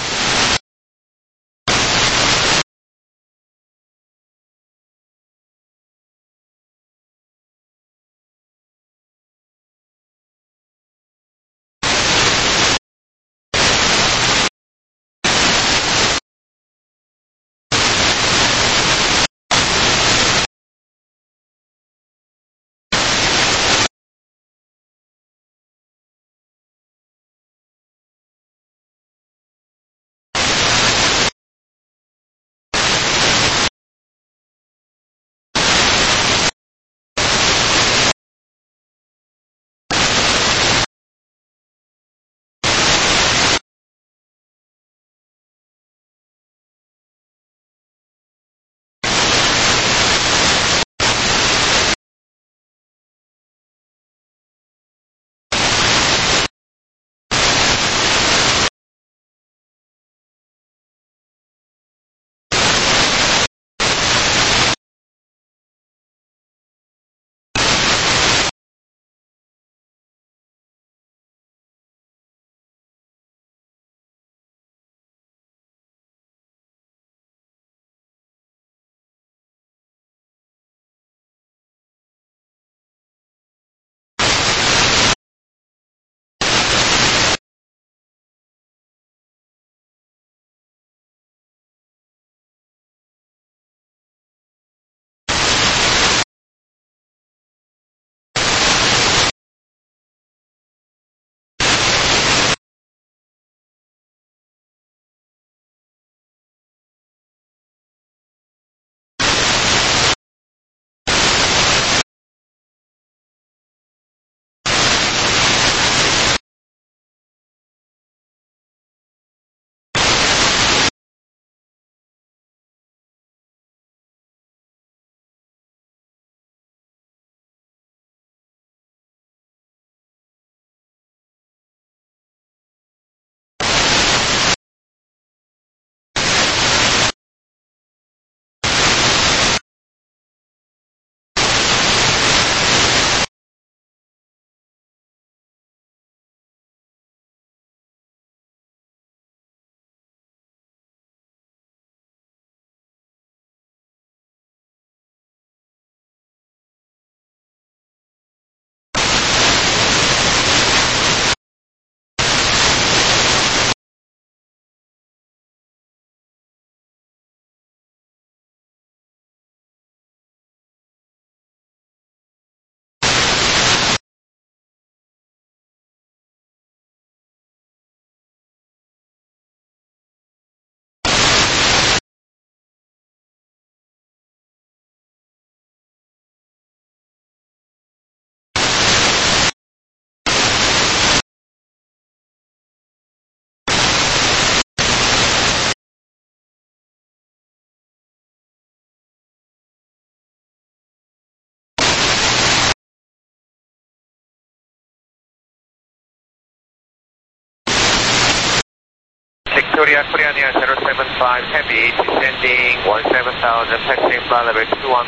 Victoria, Korean Air 075 Heavy, descending 17,000, taxiing flight level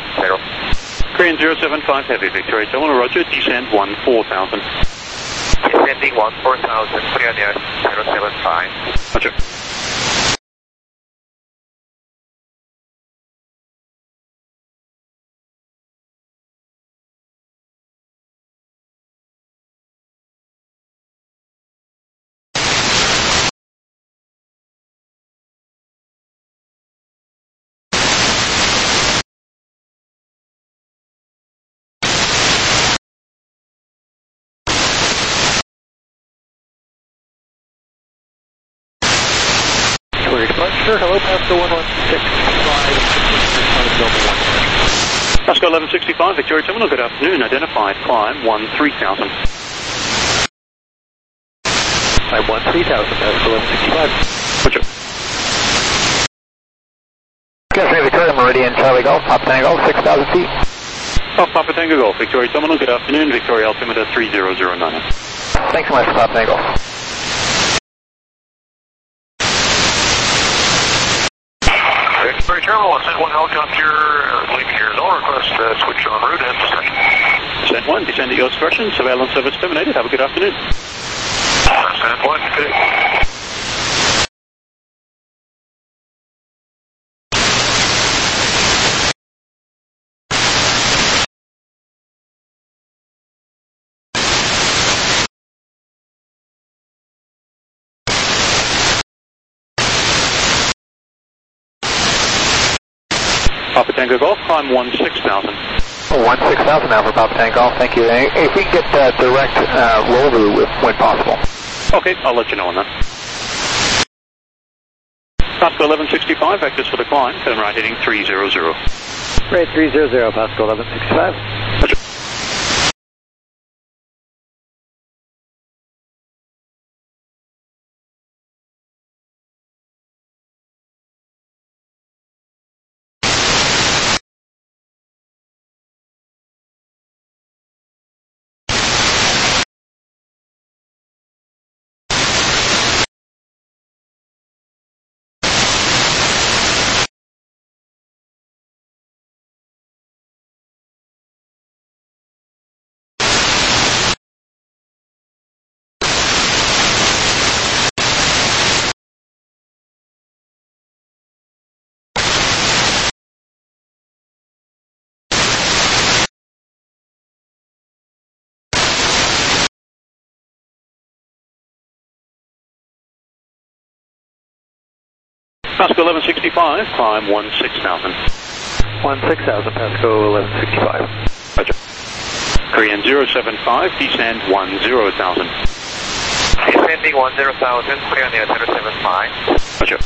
210. Korean 075 Heavy, Victoria Terminal, roger, descend 14,000. Descending 14,000, Korean Air 075. Roger. Departure, hello, Pasco 1165, Pasco 1165, Victoria Terminal, good afternoon, identified, climb 13,000. Climb 13,000, Pasco 1165. Roger. Cafe Victoria, Meridian, Charlie Golf, Papa Tango Golf, 6,000 feet. Off Papa Tango Golf, Victoria Terminal, good afternoon, Victoria altimeter 3009. Thanks so much, Papa Tango Golf. Victoria Terminal, send one helicopter, leaving here, no request switch on route and descend. Descent 1, descend at your discretion. Surveillance service terminated. Have a good afternoon. Descent 1, good day. Papa Tango Golf, climb 16,000. 16,000 now for Papa Tango Golf, thank you. If we can get direct roll through when possible. Okay, I'll let you know on that. Pasco 1165, vectors for the climb, turn right heading 300. Great, 300, Pasco 1165. Roger. Pasco 1165, climb 16,000. 16,000, Pasco 1165. Roger. Korean 075, descend 10,000. Descending 10,000, clear on the 075. Roger.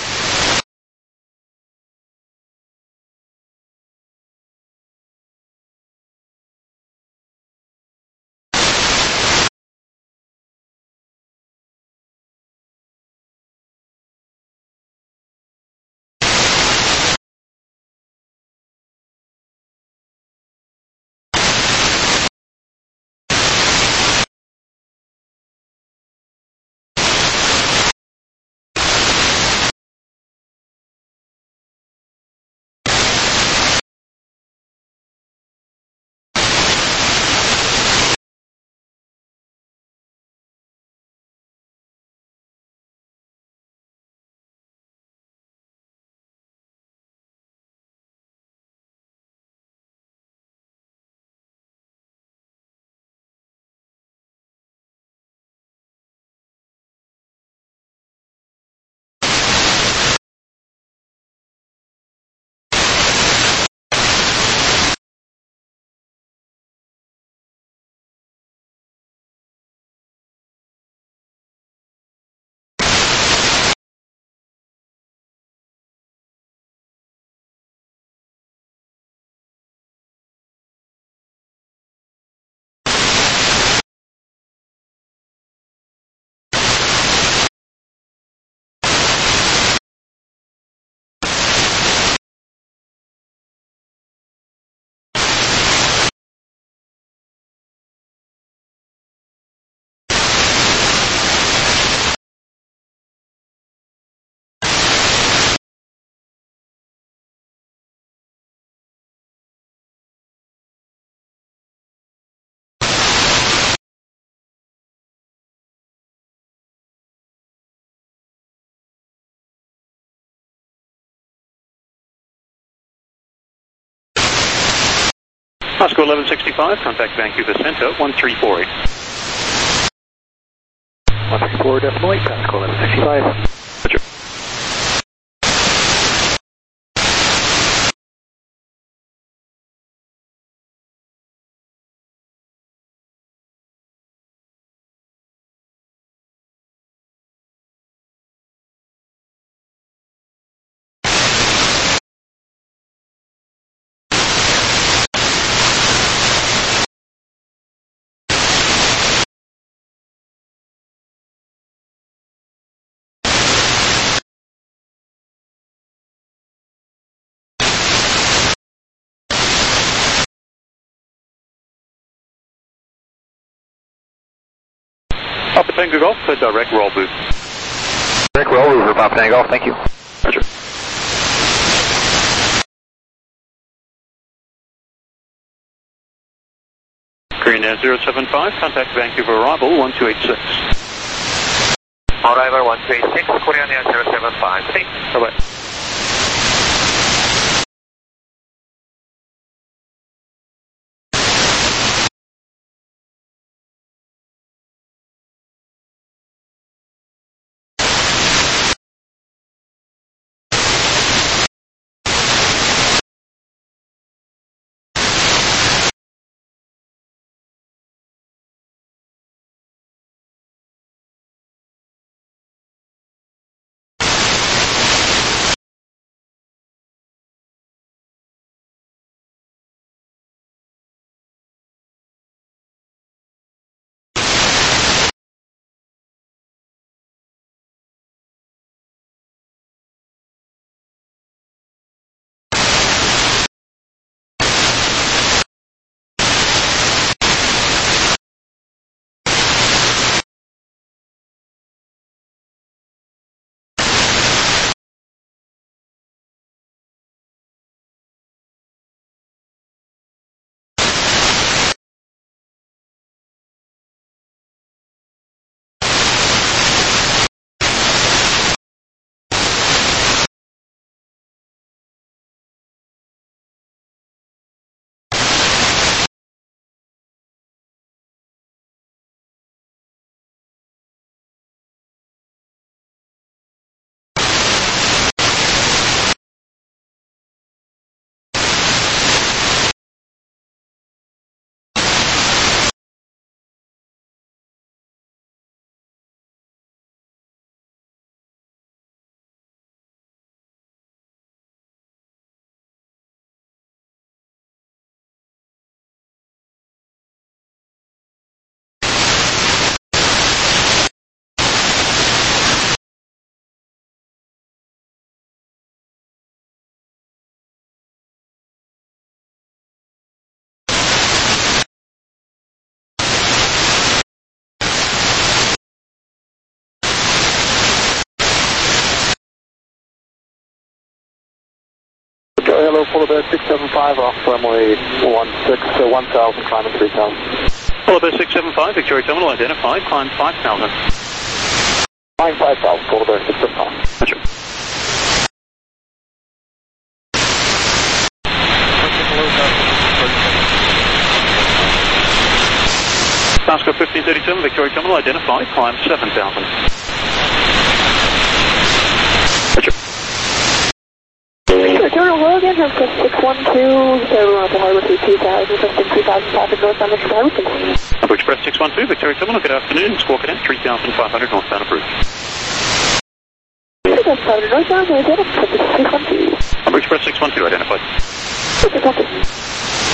Pasco 1165, contact Vancouver Centre 1348. 134.8, Pasco 1165. Roger. Papa Tango Golf, direct roll booth. Direct roll over Papa Tango Golf, thank you. Roger. Korean Air 075, contact Vancouver arrival 1286. Arrival 1286, Korean Air 075. Thanks. Bye-bye. Hello, Polar Bear 675 off runway 16, 1000, climbing 3000. Polar Bear 675, Victoria Terminal identified, climb 5000. Climb 5000, Polar Bear 675. Roger. Pasco 1537, Victoria Terminal identified, climb 7000. Roger. Terminal Logan, have 612, Terminal at the harbor 2000, requesting 2500 northbound Express. Number Express 612, Victoria Terminal, good afternoon, Squawk Cadet 3500 northbound approved. 3500 northbound, identified, 612. Number Express 612 identified. 612.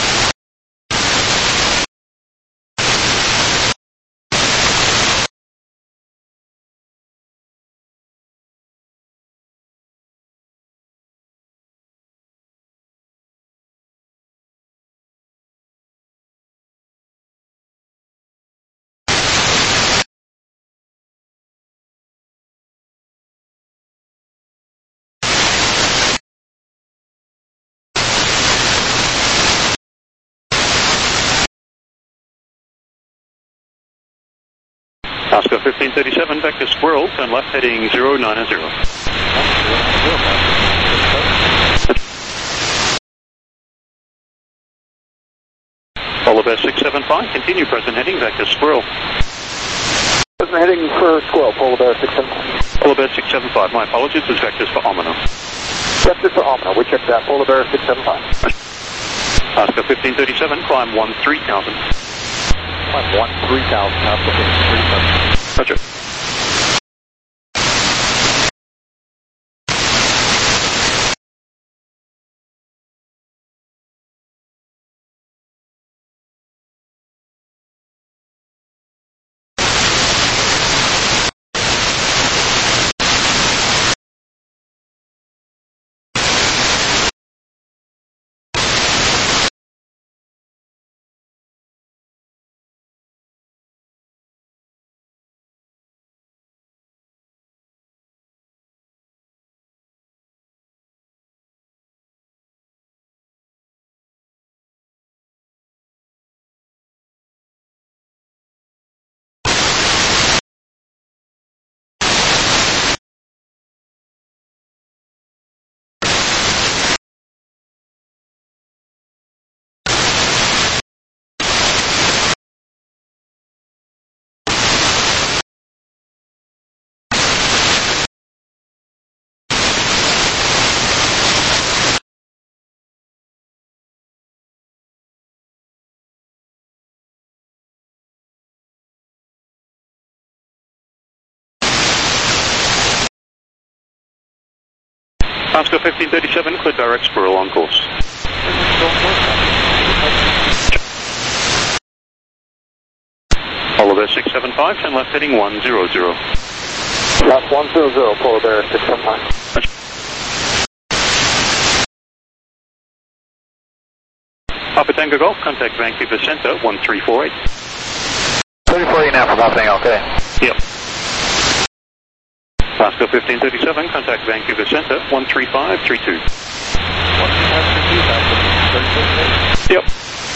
Pasco 1537, back to Squirrel, turn left heading 090. Polar Bear 675, continue present heading, back to Squirrel. Present heading for Squirrel, Polar Bear 675. Polar Bear 675, my apologies, this vector's for Omino. Vector for Omino, we checked that, Polar Bear 675. Pasco 1537, climb 13,000. Climb 13,000, now Roger. Oscar 1537, clear direct Squirrel on course. Polar Bear 675, turn left heading 100. Left 100, Polar Bear 675. Papa Tango Golf, contact Vancouver Centre 1348. 34 now for Papa Tango, okay. Yep. Oscar 1537, contact Vancouver Centre 13532. 13532, yep.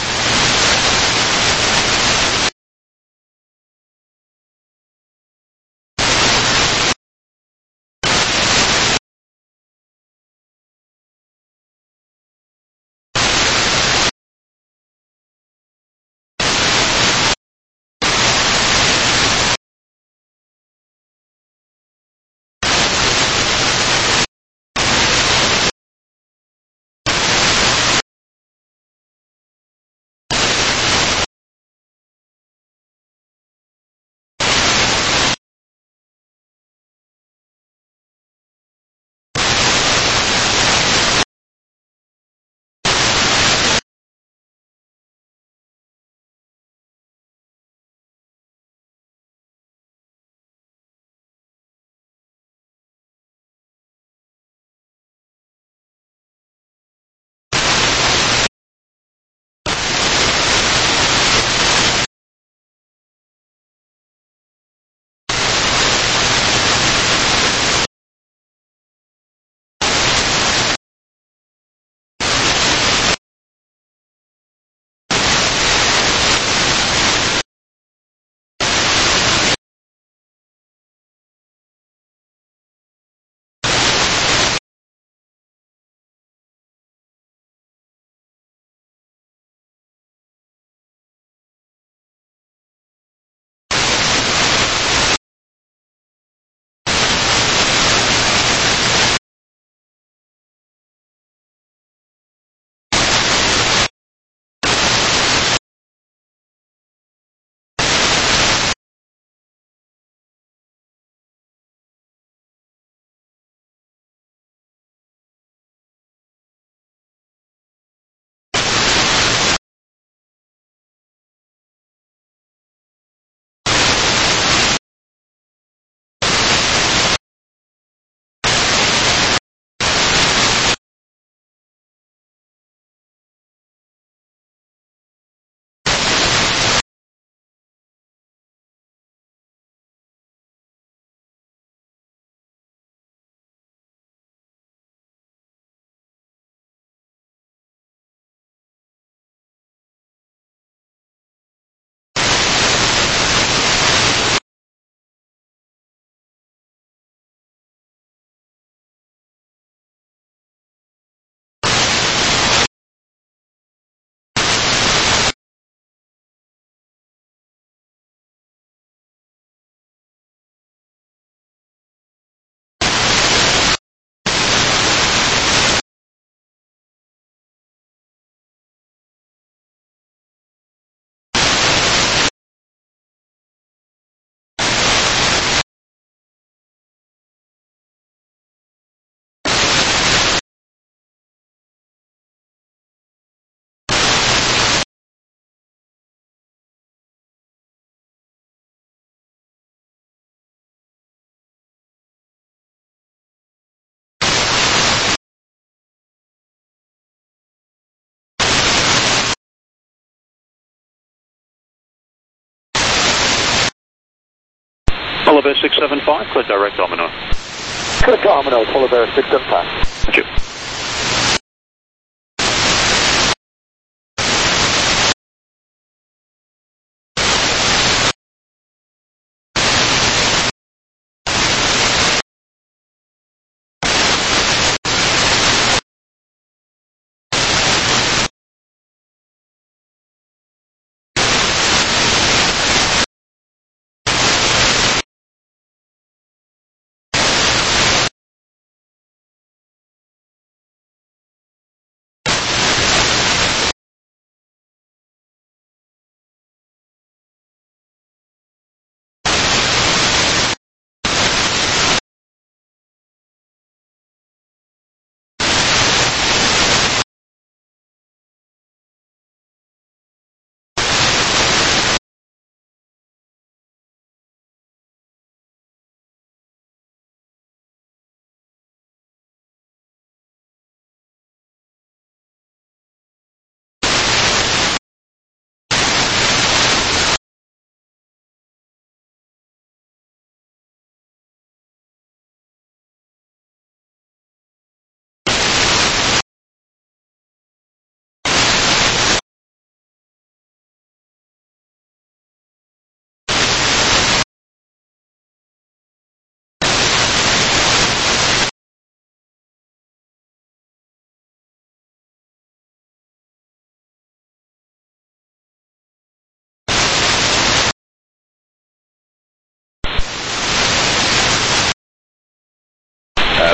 Polar Bear 675, clear direct Domino. Clear Domino, Polar Bear 675. Thank you.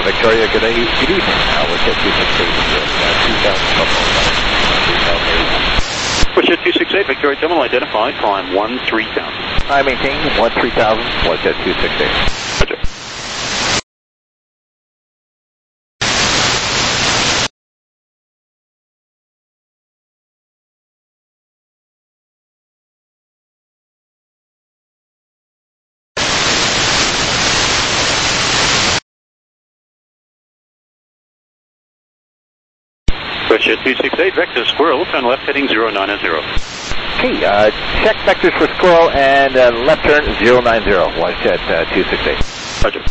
Victoria, good evening. Westjet 268, 2000. Westjet 268, Victoria Terminal identified, climb 13,000. I maintain 13,000, Westjet 268. Roger. Westjet 268, vector Squirrel, turn left heading 090. Okay, check vectors for Squirrel and left turn 090, Westjet 268. Roger.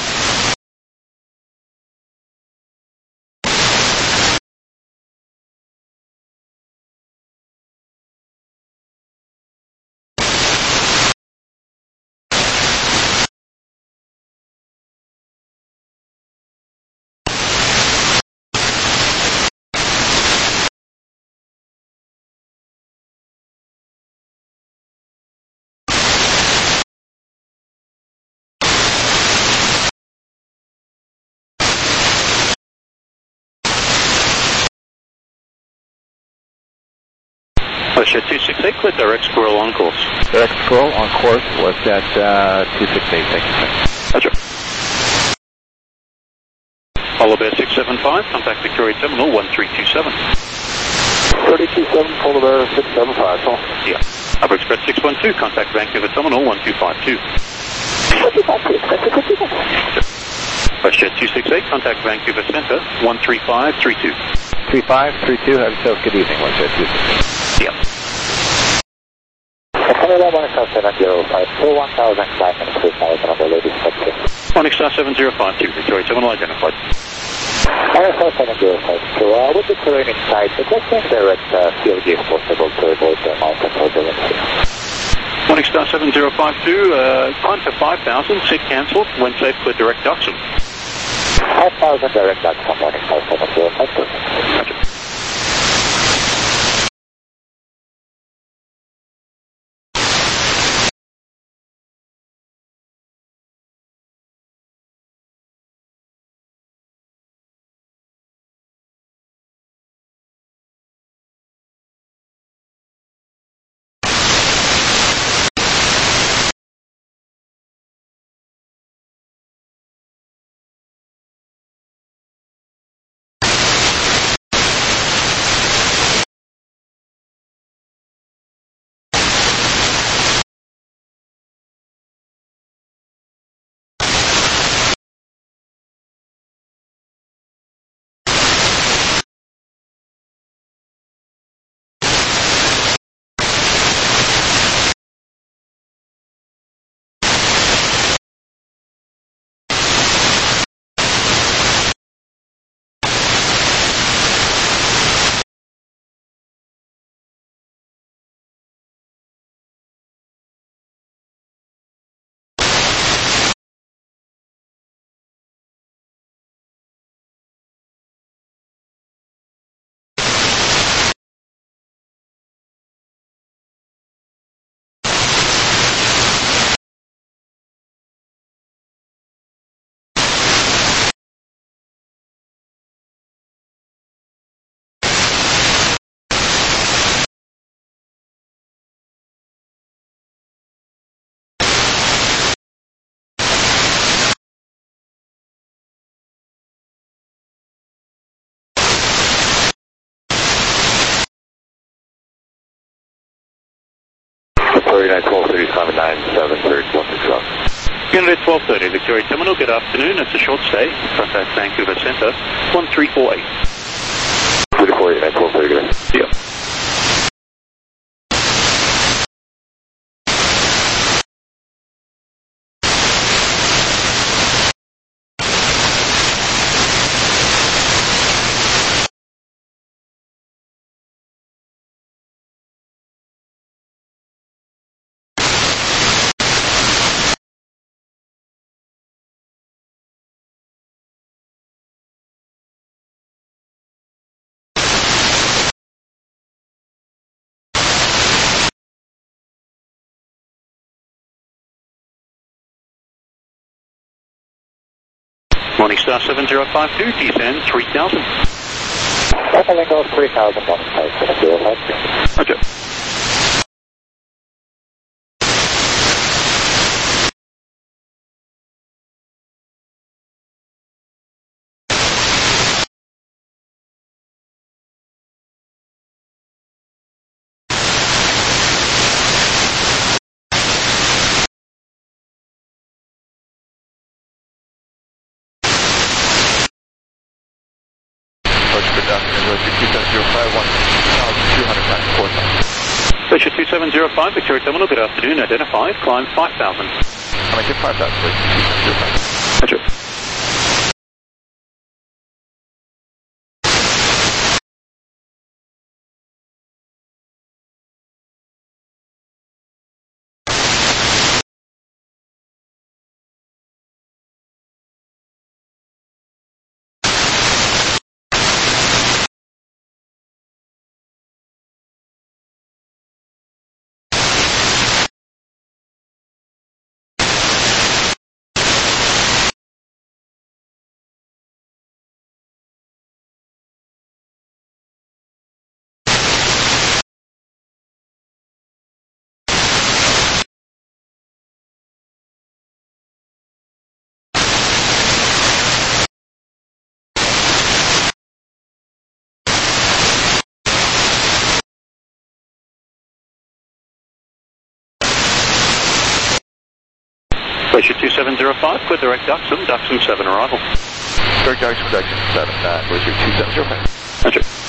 Westjet 268, clear direct Squirrel on course. Direct Squirrel on course, Westjet 268, thank you, sir. Roger. Polar Bear 675, contact Victoria Terminal 1327. 327, Polar Bear 675, call. Yeah. Upper Express 612, contact Vancouver Terminal 1252. 1252. Westjet 268, contact Vancouver Centre 13532. 3532, have yourself good evening, Westjet 268. Yeah. Canada 17052, 5 minutes, 5 miles on the ladies section. 1XR7052, Victoria Terminal identified. RSL 7052, with the terrain inside, the just direct CLG is possible to avoid the mountain turbulence. 1XR7052, climb to 5,000, seat cancelled, when safe, clear direct Duxon. 5,000 direct Duxon, 1XR7052. Roger. Victoria 1230, 597, Unit 1230, Victoria Terminal, good afternoon. It's a short stay. Contact Vancouver Centre 1348. 34, 1230, Yeah. Morningstar 7052, descend 3000. Echo 3000 on site, Roger. Bridge 2705, Victoria Terminal, good afternoon, identified, climb 5000. I'm at 5,000, please. Roger. Bridge 2705, clear direct Duxon 7 arrival. Direct Duxon 7, Bridge 2705. Roger.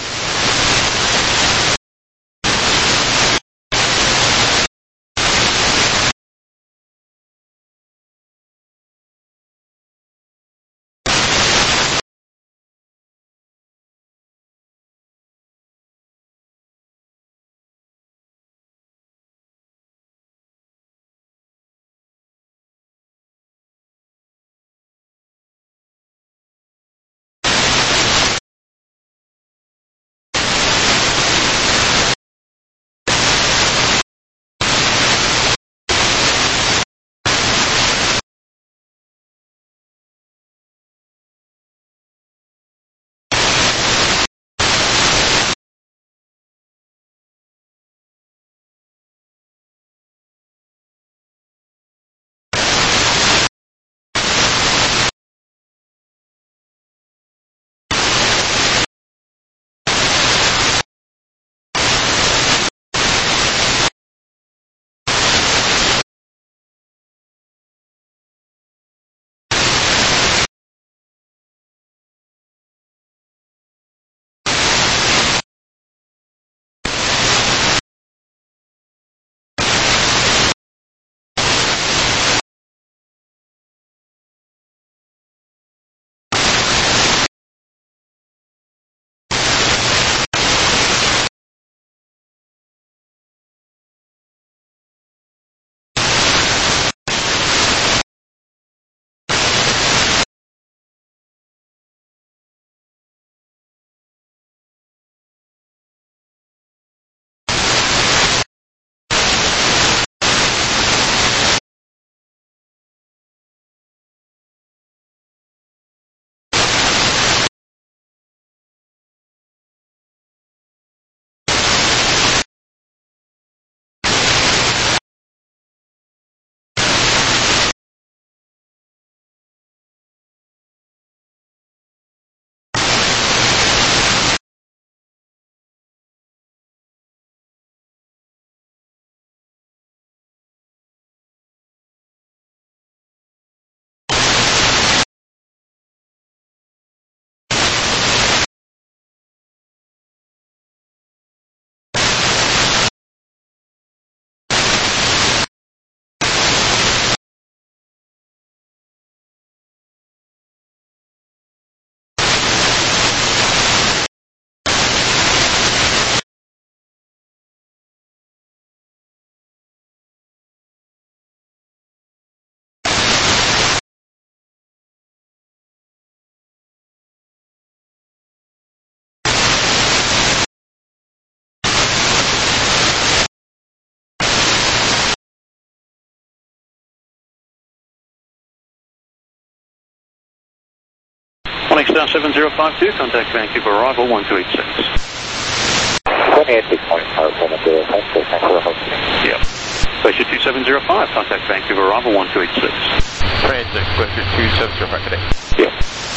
Down 7052, contact Vancouver arrival 1286. 28.5, thanks for Yep. Station 2705, contact Vancouver arrival 1286. Transit, question 2705 today. Yep.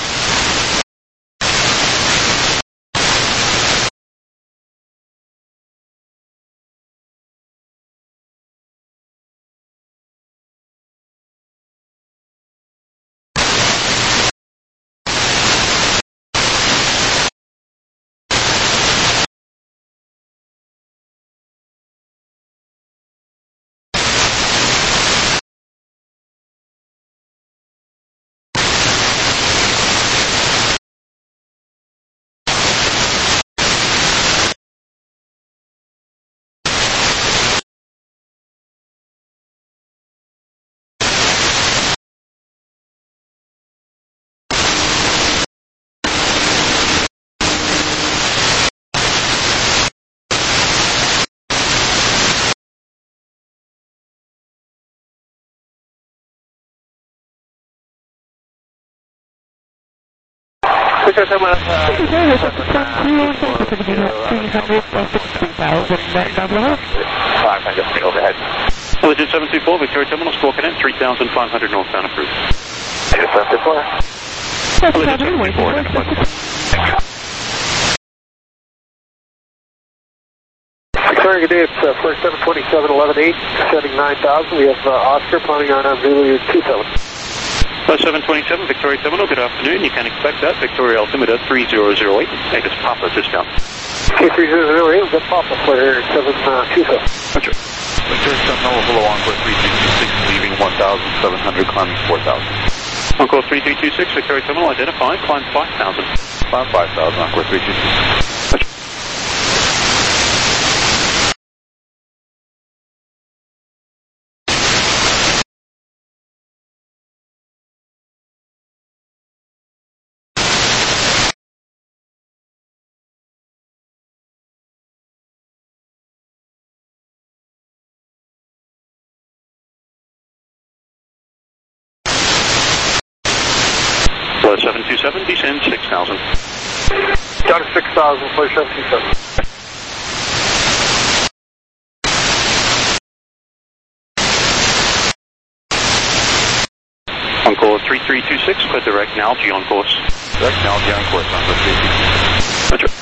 Victor Terminal, overhead. Legit 724, Victoria Terminal, score connect 3,500 northbound approved. 724. Legit 724, identified. Victoria, good day, it's first 727-11-8, setting 9,000. We have Oscar planning on Zulu 27. 727, Victoria Terminal, good afternoon. You can expect that. Victoria altimeter 3008, status Papa discount. Okay, 3008, we've got Papa for 727. Roger. Victoria Terminal, below Encore 3226, leaving 1,700, climbing 4,000. Encore 3326, Victoria Terminal, identified, climb 5,000. Climb 5,000, Encore 3226. Roger. Flight 727, descend 6,000. Down to 6,000, flight 727. Encore 3326, clear direct Nalgi on course. Direct Nalgi on course, Encore 3226. Roger.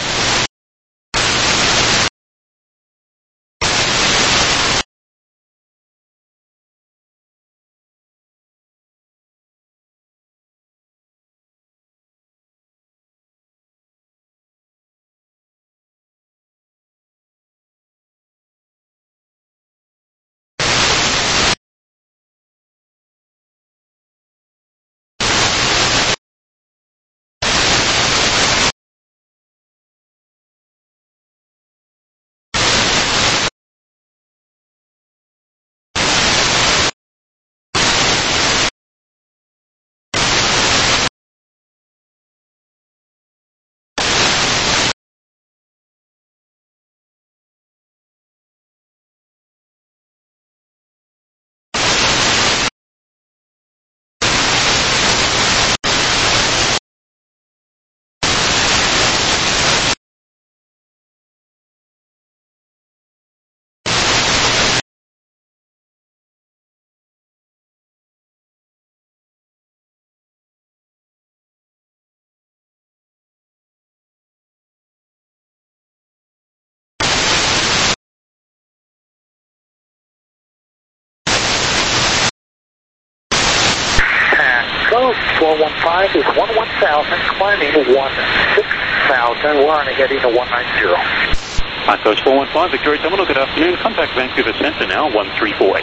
Go 415 is 11,000, climbing 16,000. We're on a heading to 190. Hi, Coast 415, Victoria Terminal, good afternoon. Contact Vancouver Centre now, 1348.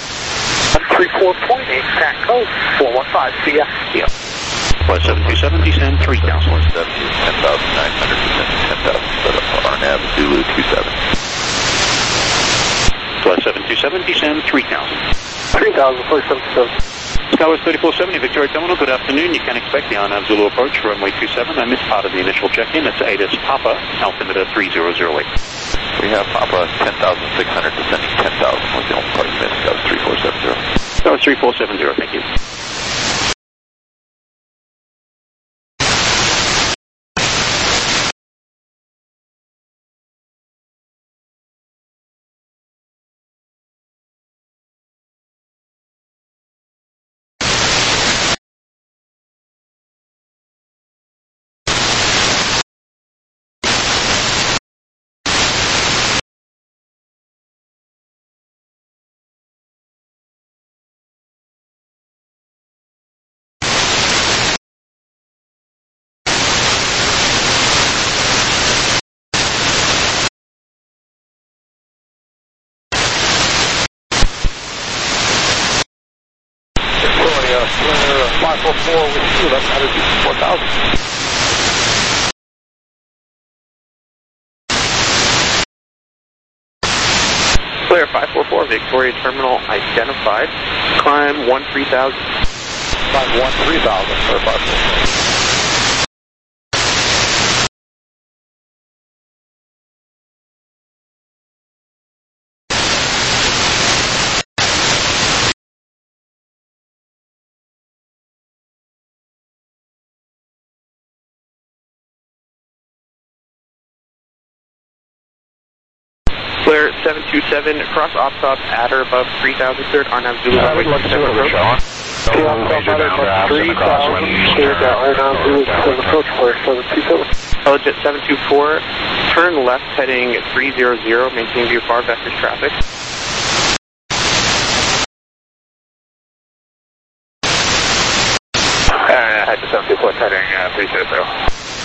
134.8, TACO 415, see ya. Yeah. Flight 727, descend 3,000. 10,900, descend 10,000, set up RNAV Zulu 27. Flight 727, descend 3,000. 3,000, flight 727. Skywest 3470, Victoria Terminal, good afternoon. You can expect the RNAV Zulu approach for runway 27. I missed part of the initial check-in. It's ATIS Papa, altimeter 3008. We have Papa 10,600, descending 10,000 was the only part you missed. That was 3470. That was 3470, thank you. 544 with you, that's altitude 4,000. Clear 544, Victoria Terminal identified. Climb 13,000. Climb 13,000 for 544. Clear 727, cross OPSOP at or above 3,000, cleared on Zulu runway 27 approach. Major downdrafts in the crosswind. Cleared down on Zulu 27 approach, clear 727. Jet 724, turn left heading 300, maintain view far vectors traffic. Head to 724, heading 300.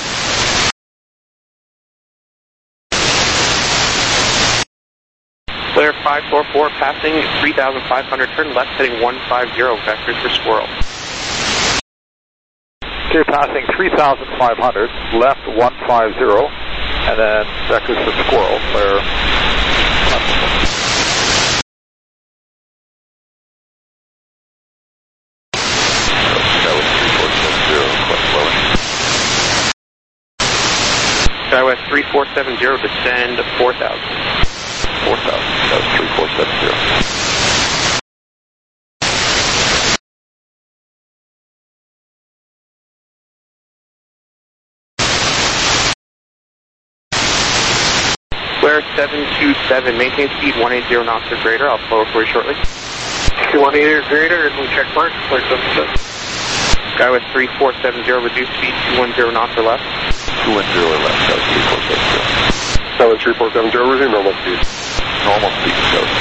Clear 544, passing 3,500, turn left heading 150, vectors for Squirrel. Okay, passing 3,500, left 150, and then vectors for Squirrel, clear. Skywest 3470, descend 4,000. 4,000, that was 3470. Flare 727, maintain speed 180 knots or greater. I'll flow for you shortly. 180 or greater, and we check mark, Flare 727. Skywest 3470, reduce speed 210 knots or less. 210 or less, that was 3470. That was 3470, resume normal speed. Normal speed, that was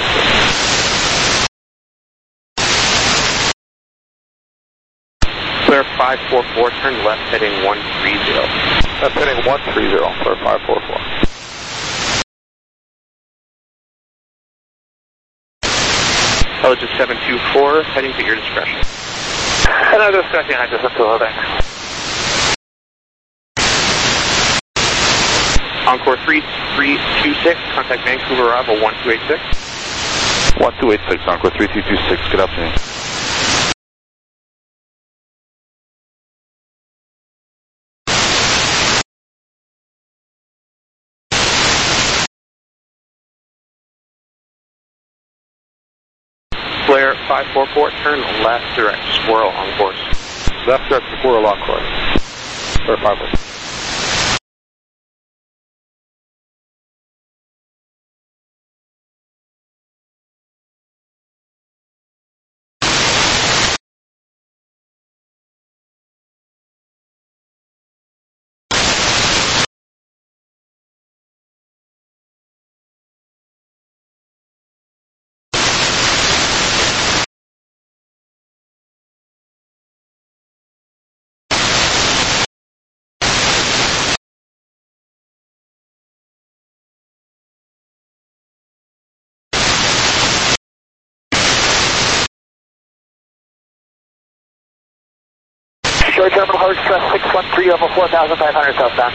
3470. Clear 544, turn left heading 130. That's heading 130, clear 544. Just 724, heading to your discretion. And I'm discussing, I just have to load in. Encore 3326, contact Vancouver arrival 1286. 1286, Encore 3226, good afternoon. Flare 544, turn left direct, Squirrel on course. Left direct, Squirrel on course. Flare 544. Victoria Terminal, hard stress 613 over 4,500 southbound.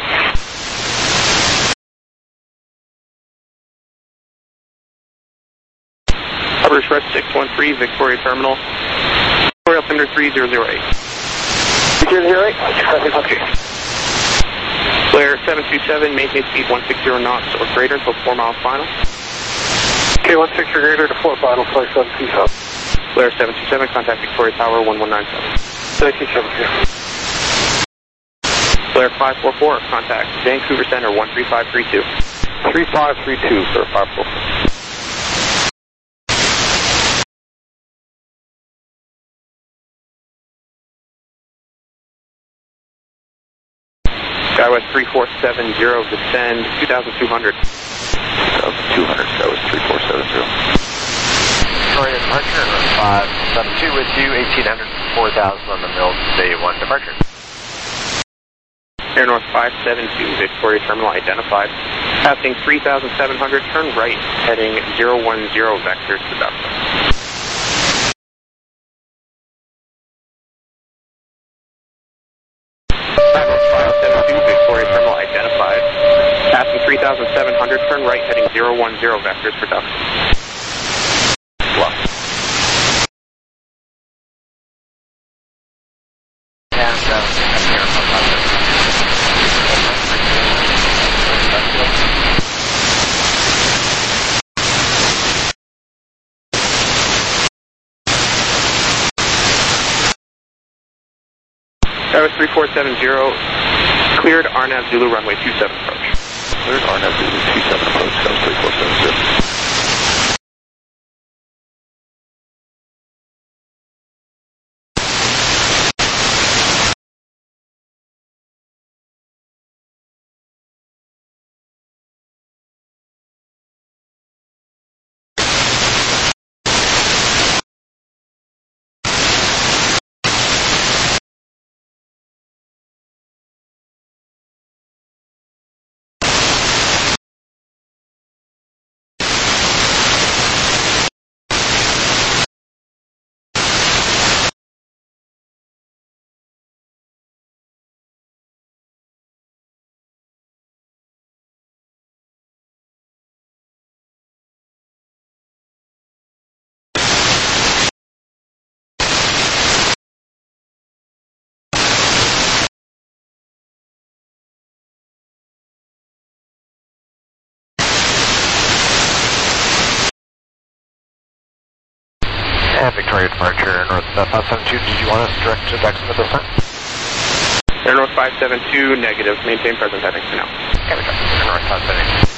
Harbor Express 613, Victoria Terminal. Victoria altimeter 3008. 3008, traffic country. Flare 727, maintain speed 160 knots or greater until 4 miles final. Okay, 160 or greater to 4 final, Flare 727. Flare 727, contact Victoria Tower 1197. 727. Flare 544, contact Vancouver Center 13532. 3532, sir, 544. Skywest 3470, descend 2,200. 2,200, that was 3470. Victoria departure, 572 with you, 1,800, 4,000 on the Mills Day 1 departure. Air North 572, Victoria Terminal identified. Passing 3,700, turn right, heading 010 vectors to Dublin. 0 vectors for ducks. Lost. That was 3470, cleared RNAV Zulu runway 27 approach. Cleared RNAV Zulu 27 approach, that was 3470. And Victoria departure, North 572, did you want us direct to Dexon at this time? Air North 572, negative. Maintain present heading for now. Okay, we got Air North 572.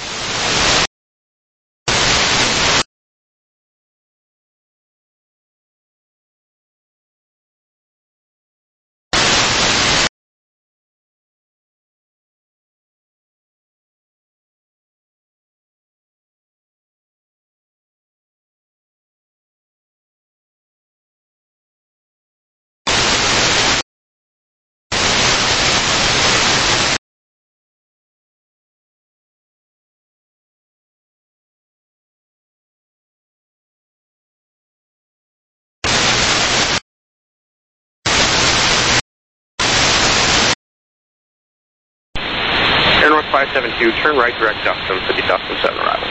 Air North 572, turn right direct Duxton for the Duxton 7 arrival.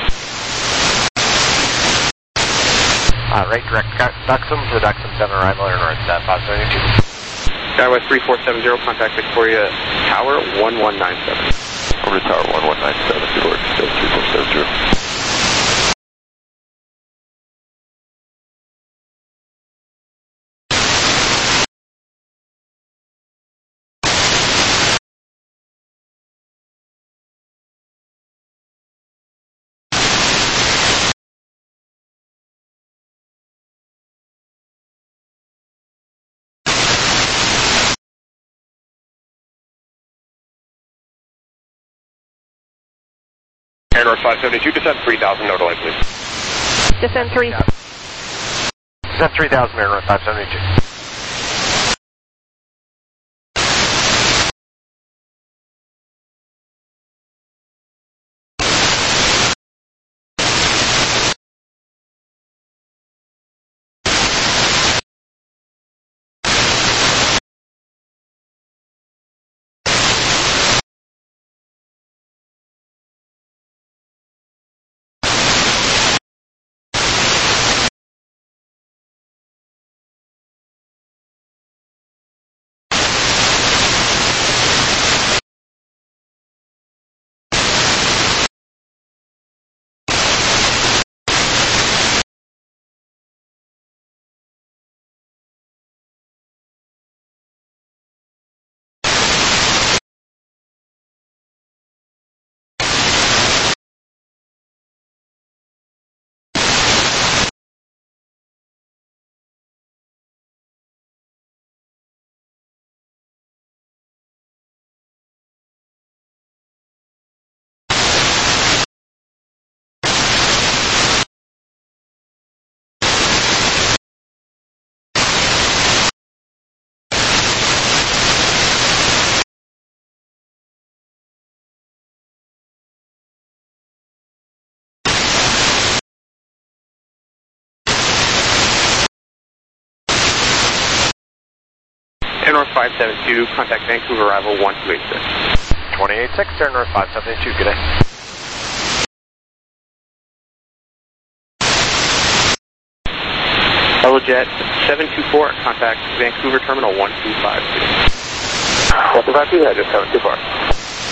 Right direct Duxton to Duxton 7 arrival, Air North 572. Skywest 3470, contact Victoria Tower 1197. Over to Tower 1197, Victoria, still 3470. Air North 572, descend 3000, no delay, please. Descend 3. Descend 3000, Air North 572. Air North 572, contact Vancouver arrival 1286. 286, Air North 572, good day. Hellojet 724, contact Vancouver Terminal 1252. 1252, I just 724.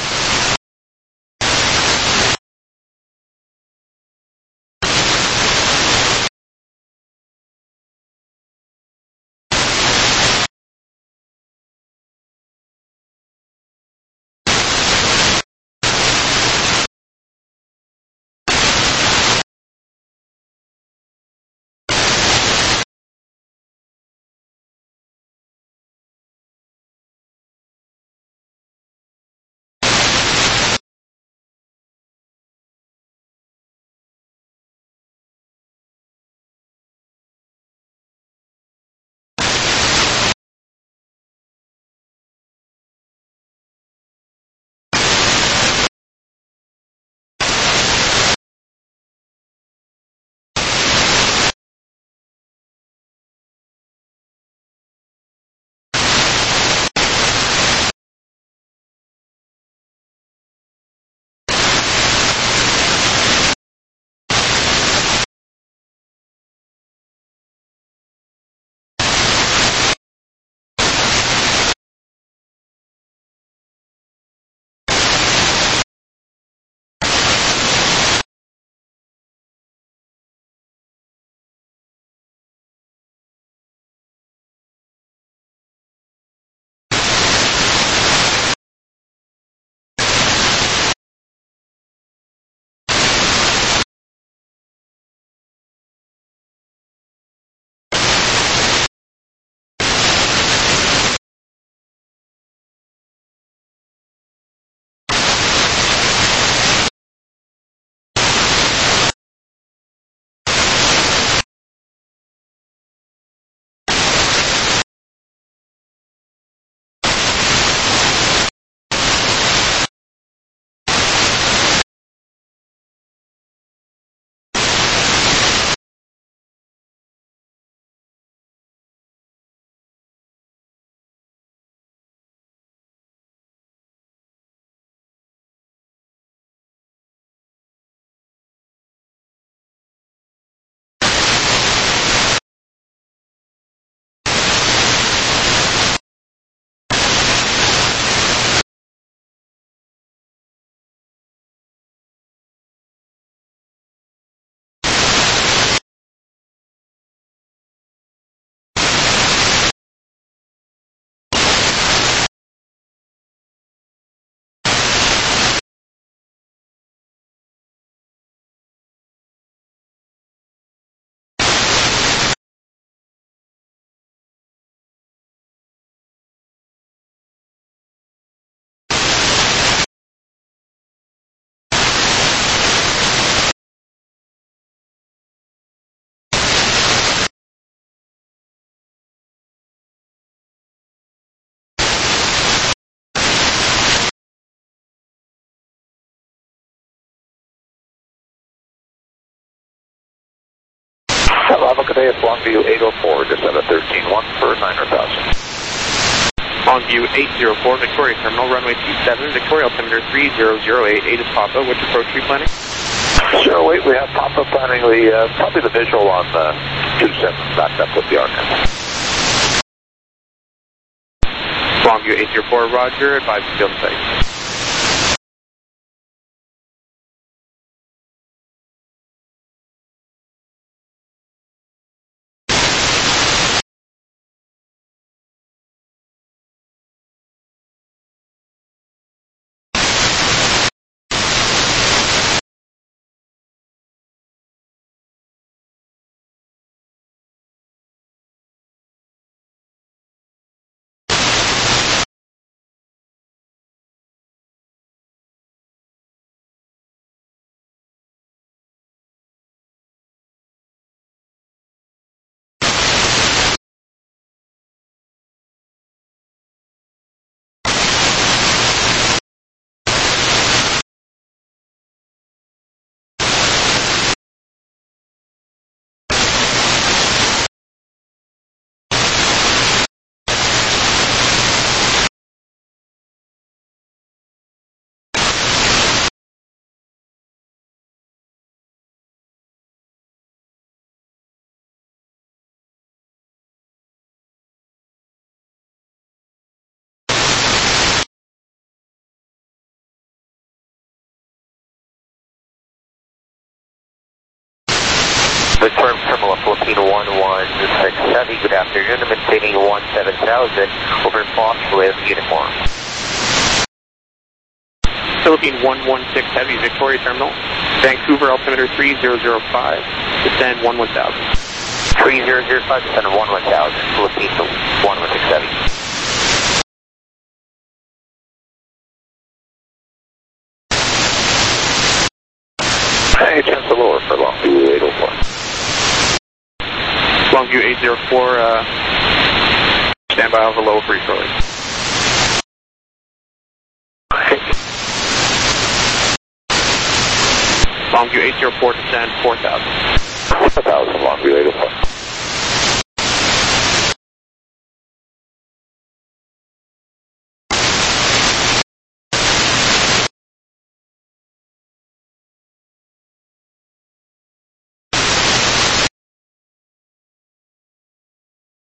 Lava today at Longview 804, just at a 13-1 for 900,000. Longview 804, Victoria Terminal, runway 27, Victoria altimeter 3008, 8 is Papa. Which approach are you planning? 08, we have Papa planning probably the visual on the 27, backed up with the RNAV. Longview 804, roger, advise field site. Victoria Terminal Philippine 116 Heavy, good afternoon. I'm maintaining 17,000 over Fox with uniform. Philippine 116 Heavy, Victoria Terminal, Vancouver altimeter 3005, descend 11,000. 3005, descend 11,000, Philippine 116 Heavy. Hey, chance to lower for Longview 804. Longview 804, stand by over low free shortly. Longview 804, descend 4,000. 4,000, Longview 804.